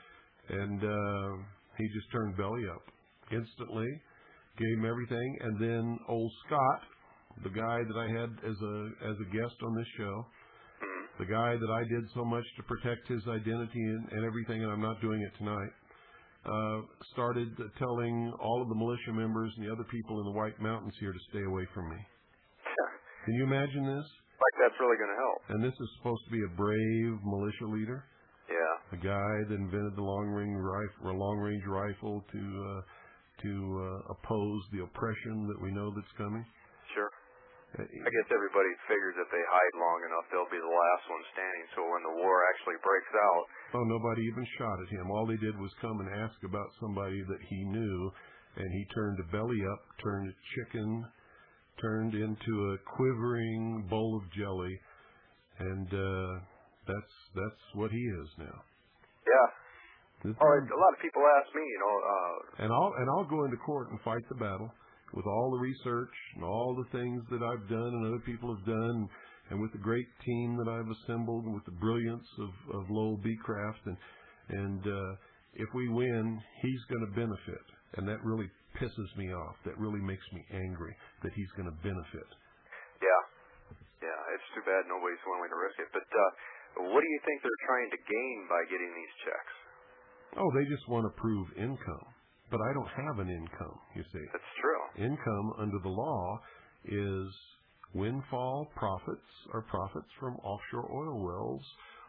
And uh, he just turned belly up instantly, gave him everything, and then old Scott, the guy that I had as a as a guest on this show, the guy that I did so much to protect his identity and, and everything, and I'm not doing it tonight, uh, started telling all of the militia members and the other people in the White Mountains here to stay away from me. Can you imagine this? Like that's really going to help. And this is supposed to be a brave militia leader? Yeah. The guy that invented the long-range rifle, long-range rifle to uh, to uh, oppose the oppression that we know that's coming. Sure. I guess everybody figures if they hide long enough, they'll be the last one standing. So when the war actually breaks out, oh, nobody even shot at him. All they did was come and ask about somebody that he knew, and he turned a belly up, turned a chicken, turned into a quivering bowl of jelly, and uh, that's that's what he is now. Yeah. This oh, a lot of people ask me, you know. Uh, and I'll and I'll go into court and fight the battle with all the research and all the things that I've done and other people have done, and with the great team that I've assembled, and with the brilliance of, of Lowell Beecraft, and and uh, if we win, he's going to benefit, and that really pisses me off. That really makes me angry that he's going to benefit. Yeah, yeah, it's too bad nobody's willing to risk it. But uh, what do you think they're trying to gain by getting these checks? Oh, they just want to prove income. But I don't have an income, you see. That's true. Income under the law is windfall profits or profits from offshore oil wells,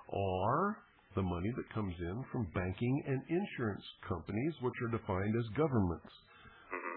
or the money that comes in from banking and insurance companies, which are defined as governments. Mm-hmm.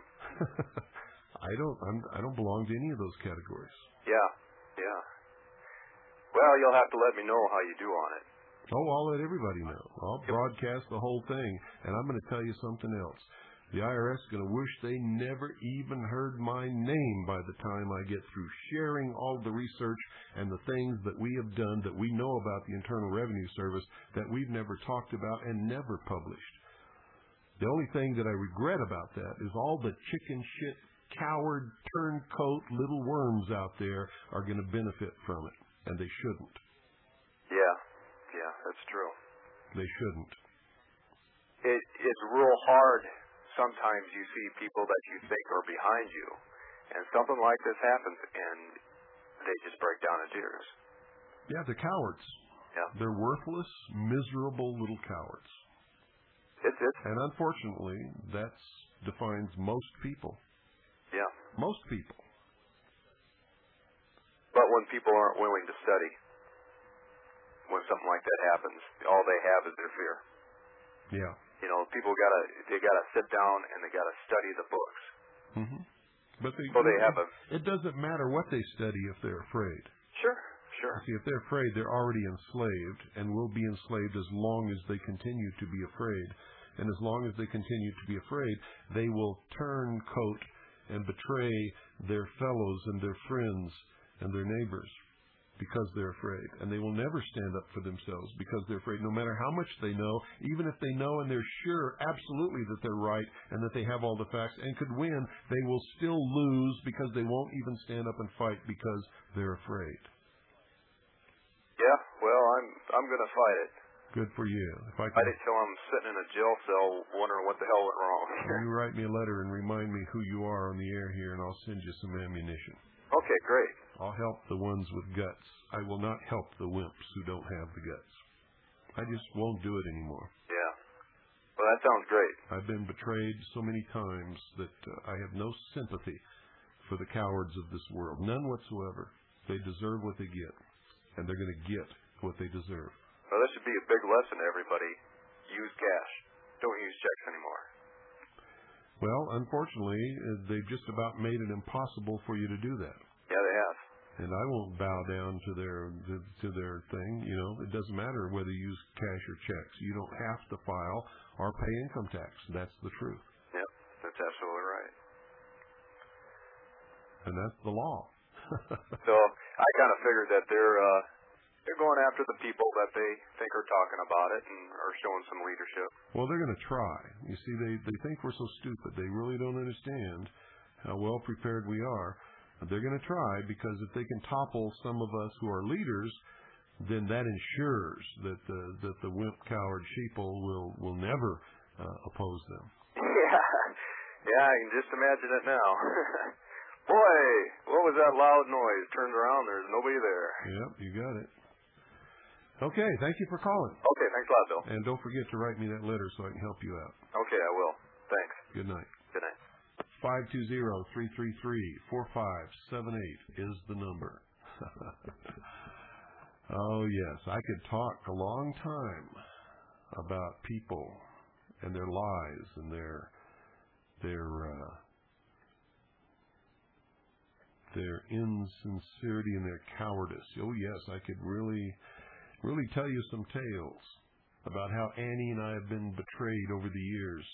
I don't I'm, I don't belong to any of those categories. Yeah, yeah. Well, you'll have to let me know how you do on it. Oh, I'll let everybody know. I'll broadcast the whole thing, and I'm going to tell you something else. The I R S is going to wish they never even heard my name by the time I get through sharing all the research and the things that we have done that we know about the Internal Revenue Service that we've never talked about and never published. The only thing that I regret about that is all the chicken shit, coward, turncoat little worms out there are going to benefit from it, and they shouldn't. Yeah. Yeah, that's true. They shouldn't. It, it's real hard. Sometimes you see people that you think are behind you, and something like this happens, and they just break down in tears. Yeah, they're cowards. Yeah. They're worthless, miserable little cowards. It's it. And unfortunately, that defines most people. Yeah. Most people. But when people aren't willing to study, when something like that happens, all they have is their fear. Yeah. You know, people gotta they gotta sit down and they gotta study the books. Mm-hmm. But they, so they have a. It doesn't matter what they study if they're afraid. Sure, sure. See, if they're afraid, they're already enslaved, and will be enslaved as long as they continue to be afraid. And as long as they continue to be afraid, they will turn coat and betray their fellows and their friends and their neighbors, because they're afraid. And they will never stand up for themselves because they're afraid, no matter how much they know, even if they know and they're sure absolutely that they're right and that they have all the facts and could win, they will still lose because they won't even stand up and fight because they're afraid. Yeah, well, I'm I'm going to fight it. Good for you. If I fight it till I'm sitting in a jail cell wondering what the hell went wrong. You write me a letter and remind me who you are on the air here, and I'll send you some ammunition. Okay, great. I'll help the ones with guts. I will not help the wimps who don't have the guts. I just won't do it anymore. Yeah. Well, that sounds great. I've been betrayed so many times that uh, I have no sympathy for the cowards of this world. None whatsoever. They deserve what they get, and they're going to get what they deserve. Well, that should be a big lesson to everybody. Use cash. Don't use checks anymore. Well, unfortunately, they've just about made it impossible for you to do that. Yeah, they have. and I won't bow down to their to, to their thing. You know, it doesn't matter whether you use cash or checks. You don't have to file or pay income tax. That's the truth. Yep, that's absolutely right. And that's the law. So I kind of figured that they're uh, they're going after the people that they think are talking about it and are showing some leadership. Well, they're going to try. You see, they they think we're so stupid. They really don't understand how well prepared we are. They're going to try, because if they can topple some of us who are leaders, then that ensures that the that the wimp, coward sheeple will will never uh, oppose them. Yeah, yeah, I can just imagine it now. Boy, what was that loud noise? Turned around, there's nobody there. Yep, you got it. Okay, thank you for calling. Okay, thanks a lot, Bill. And don't forget to write me that letter so I can help you out. Okay, I will. Thanks. Good night. Good night. five two zero, three three three, four five seven eight is the number. Oh, yes, I could talk a long time about people and their lies and their their uh, their insincerity and their cowardice. Oh, yes, I could really, really tell you some tales about how Annie and I have been betrayed over the years,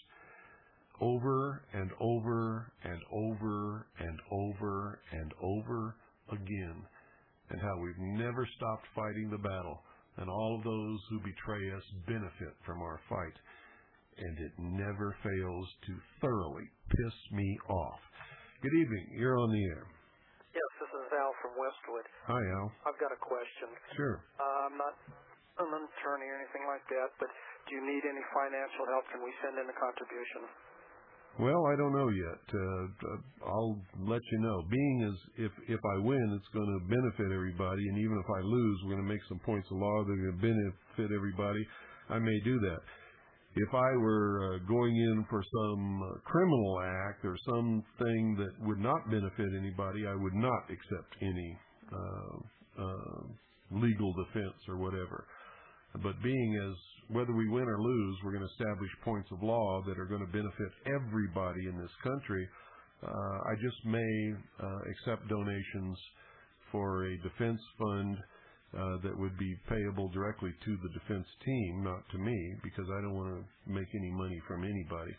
over and over and over and over and over again, and how we've never stopped fighting the battle, and all of those who betray us benefit from our fight, and it never fails to thoroughly piss me off. Good evening. You're on the air. Yes, this is Al from Westwood. Hi, Al. I've got a question. Sure. Uh, I'm not an attorney or anything like that, but do you need any financial help? Can we send in a contribution? Well, I don't know yet. Uh, I'll let you know. Being as if if I win, it's going to benefit everybody, and even if I lose, we're going to make some points of law that are going to benefit everybody. I may do that. If I were uh, going in for some uh, criminal act or something that would not benefit anybody, I would not accept any uh, uh, legal defense or whatever. But being as whether we win or lose, we're going to establish points of law that are going to benefit everybody in this country. Uh, I just may uh, accept donations for a defense fund uh, that would be payable directly to the defense team, not to me, because I don't want to make any money from anybody.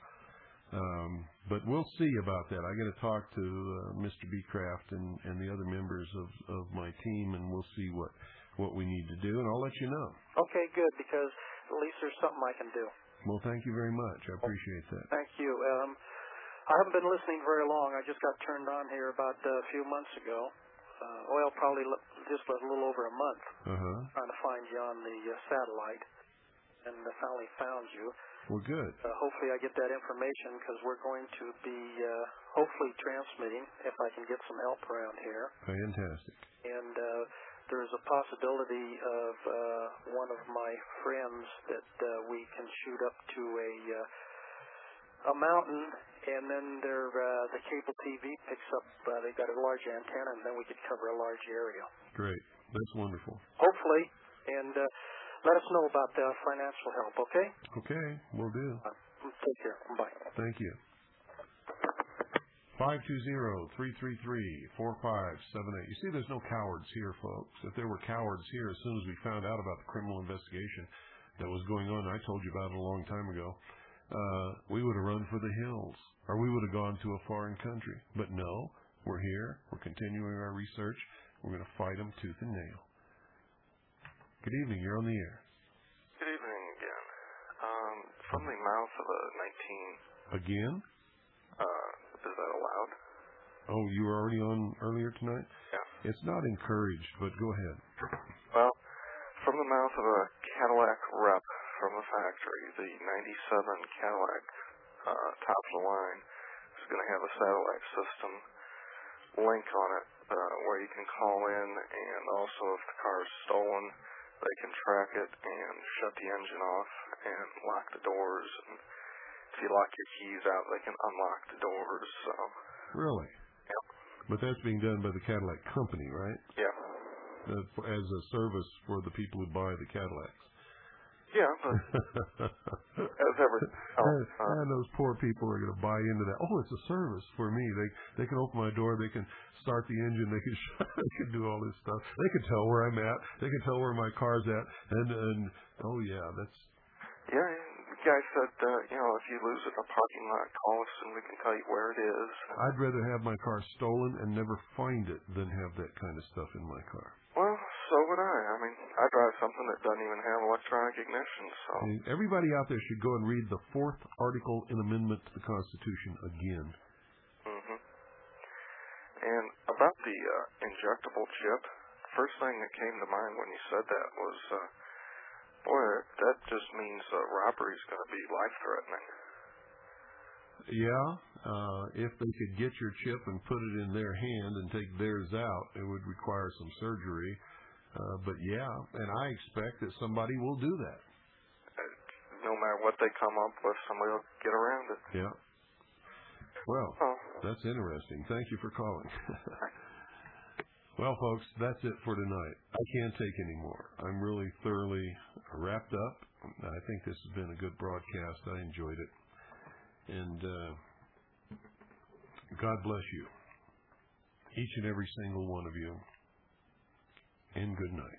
Um, but we'll see about that. I got to talk to uh, Mister Beecraft and, and the other members of, of my team, and we'll see what, what we need to do, and I'll let you know. Okay, good, because at least there's something I can do. Well, thank you very much. I appreciate that. Thank you. Um, I haven't been listening very long. I just got turned on here about uh, a few months ago. Uh, well, probably l- just a little over a month. Uh-huh. Trying to find you on the uh, satellite, and I finally found you. Well, good. Uh, hopefully I get that information, because we're going to be uh, hopefully transmitting, if I can get some help around here. Fantastic. And uh, there's a possibility of uh, one of my friends that uh, we can shoot up to a uh, a mountain, and then their uh, the cable T V picks up. Uh, they've got a large antenna, and then we could cover a large area. Great. That's wonderful. Hopefully, and uh, let us know about the financial help. Okay. Okay, we'll do. Uh, take care. Bye. Thank you. five two zero, three three three, four five seven eight. You see, there's no cowards here, folks. If there were cowards here, as soon as we found out about the criminal investigation that was going on, I told you about it a long time ago, uh, we would have run for the hills, or we would have gone to a foreign country. But no, we're here. We're continuing our research. We're going to fight them tooth and nail. Good evening. You're on the air. Good evening again. Um, from the mouth of a nineteen... Again? Uh, is that allowed? Oh, you were already on earlier tonight? Yeah. It's not encouraged, but go ahead. Well, from the mouth of a Cadillac rep from the factory, the ninety-seven Cadillac uh, top of the line is going to have a satellite system link on it uh, where you can call in, and also if the car is stolen, they can track it and shut the engine off and lock the doors. And if you lock your keys out, they can unlock the doors. So. Really? Yep. But that's being done by the Cadillac company, right? Yeah. Uh, as a service for the people who buy the Cadillacs. Yeah, but as ever. Oh, and, uh, and those poor people are going to buy into that. Oh, it's a service for me. They they can open my door. They can start the engine. They can shut, they can do all this stuff. They can tell where I'm at. They can tell where my car's at. And and oh yeah, that's. Yeah, the guy said, uh, you know, if you lose it in a parking lot, call us and we can tell you where it is. I'd rather have my car stolen and never find it than have that kind of stuff in my car. Well, so would I. I mean, I drive something that doesn't even have electronic ignition, so... I mean, everybody out there should go and read the fourth article in Amendment to the Constitution again. Mm-hmm. And about the uh, injectable chip, first thing that came to mind when you said that was, uh, boy, that just means uh, robbery's going to be life-threatening. Yeah, uh, if they could get your chip and put it in their hand and take theirs out, it would require some surgery. Uh, but yeah, and I expect that somebody will do that. No matter what they come up with, somebody will get around it. Yeah. Well, oh. That's interesting. Thank you for calling. Well, folks, that's it for tonight. I can't take any more. I'm really thoroughly wrapped up. I think this has been a good broadcast. I enjoyed it. And uh, God bless you, each and every single one of you, and good night.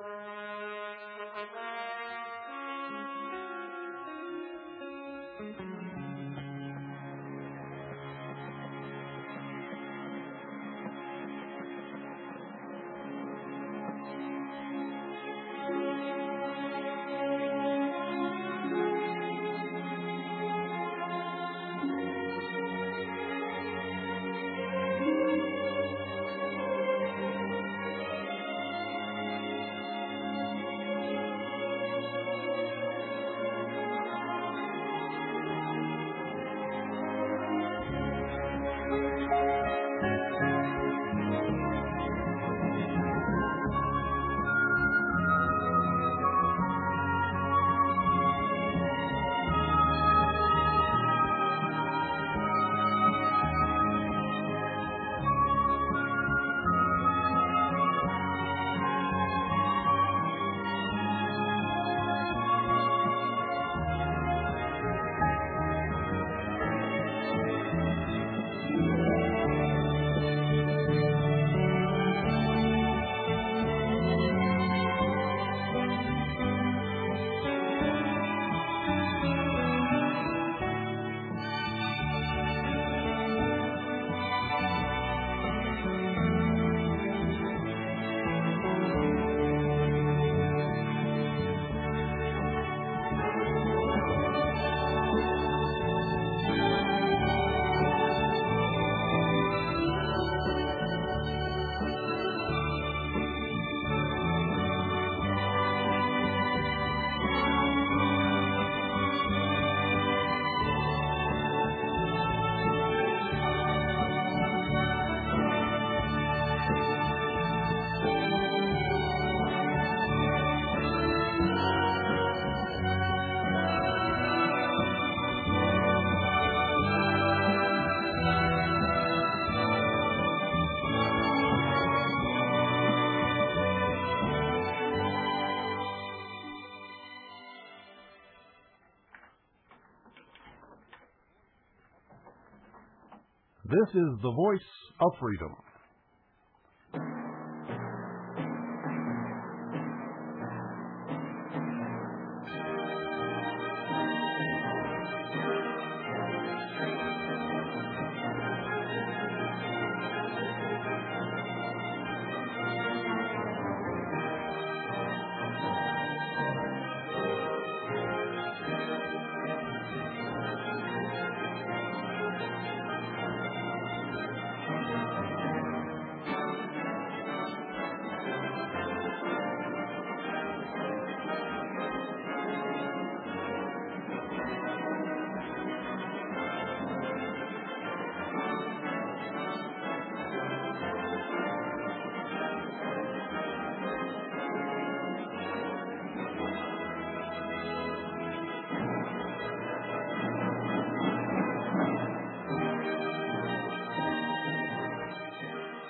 This is the voice of freedom.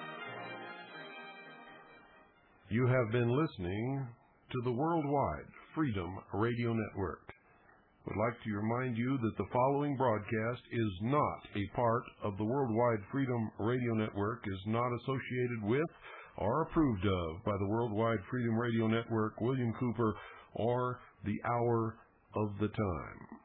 You have been listening to the Worldwide Freedom Radio Network. I would like to remind you that the following broadcast is not a part of the Worldwide Freedom Radio Network, is not associated with or approved of by the Worldwide Freedom Radio Network, William Cooper, or the Hour of the Time.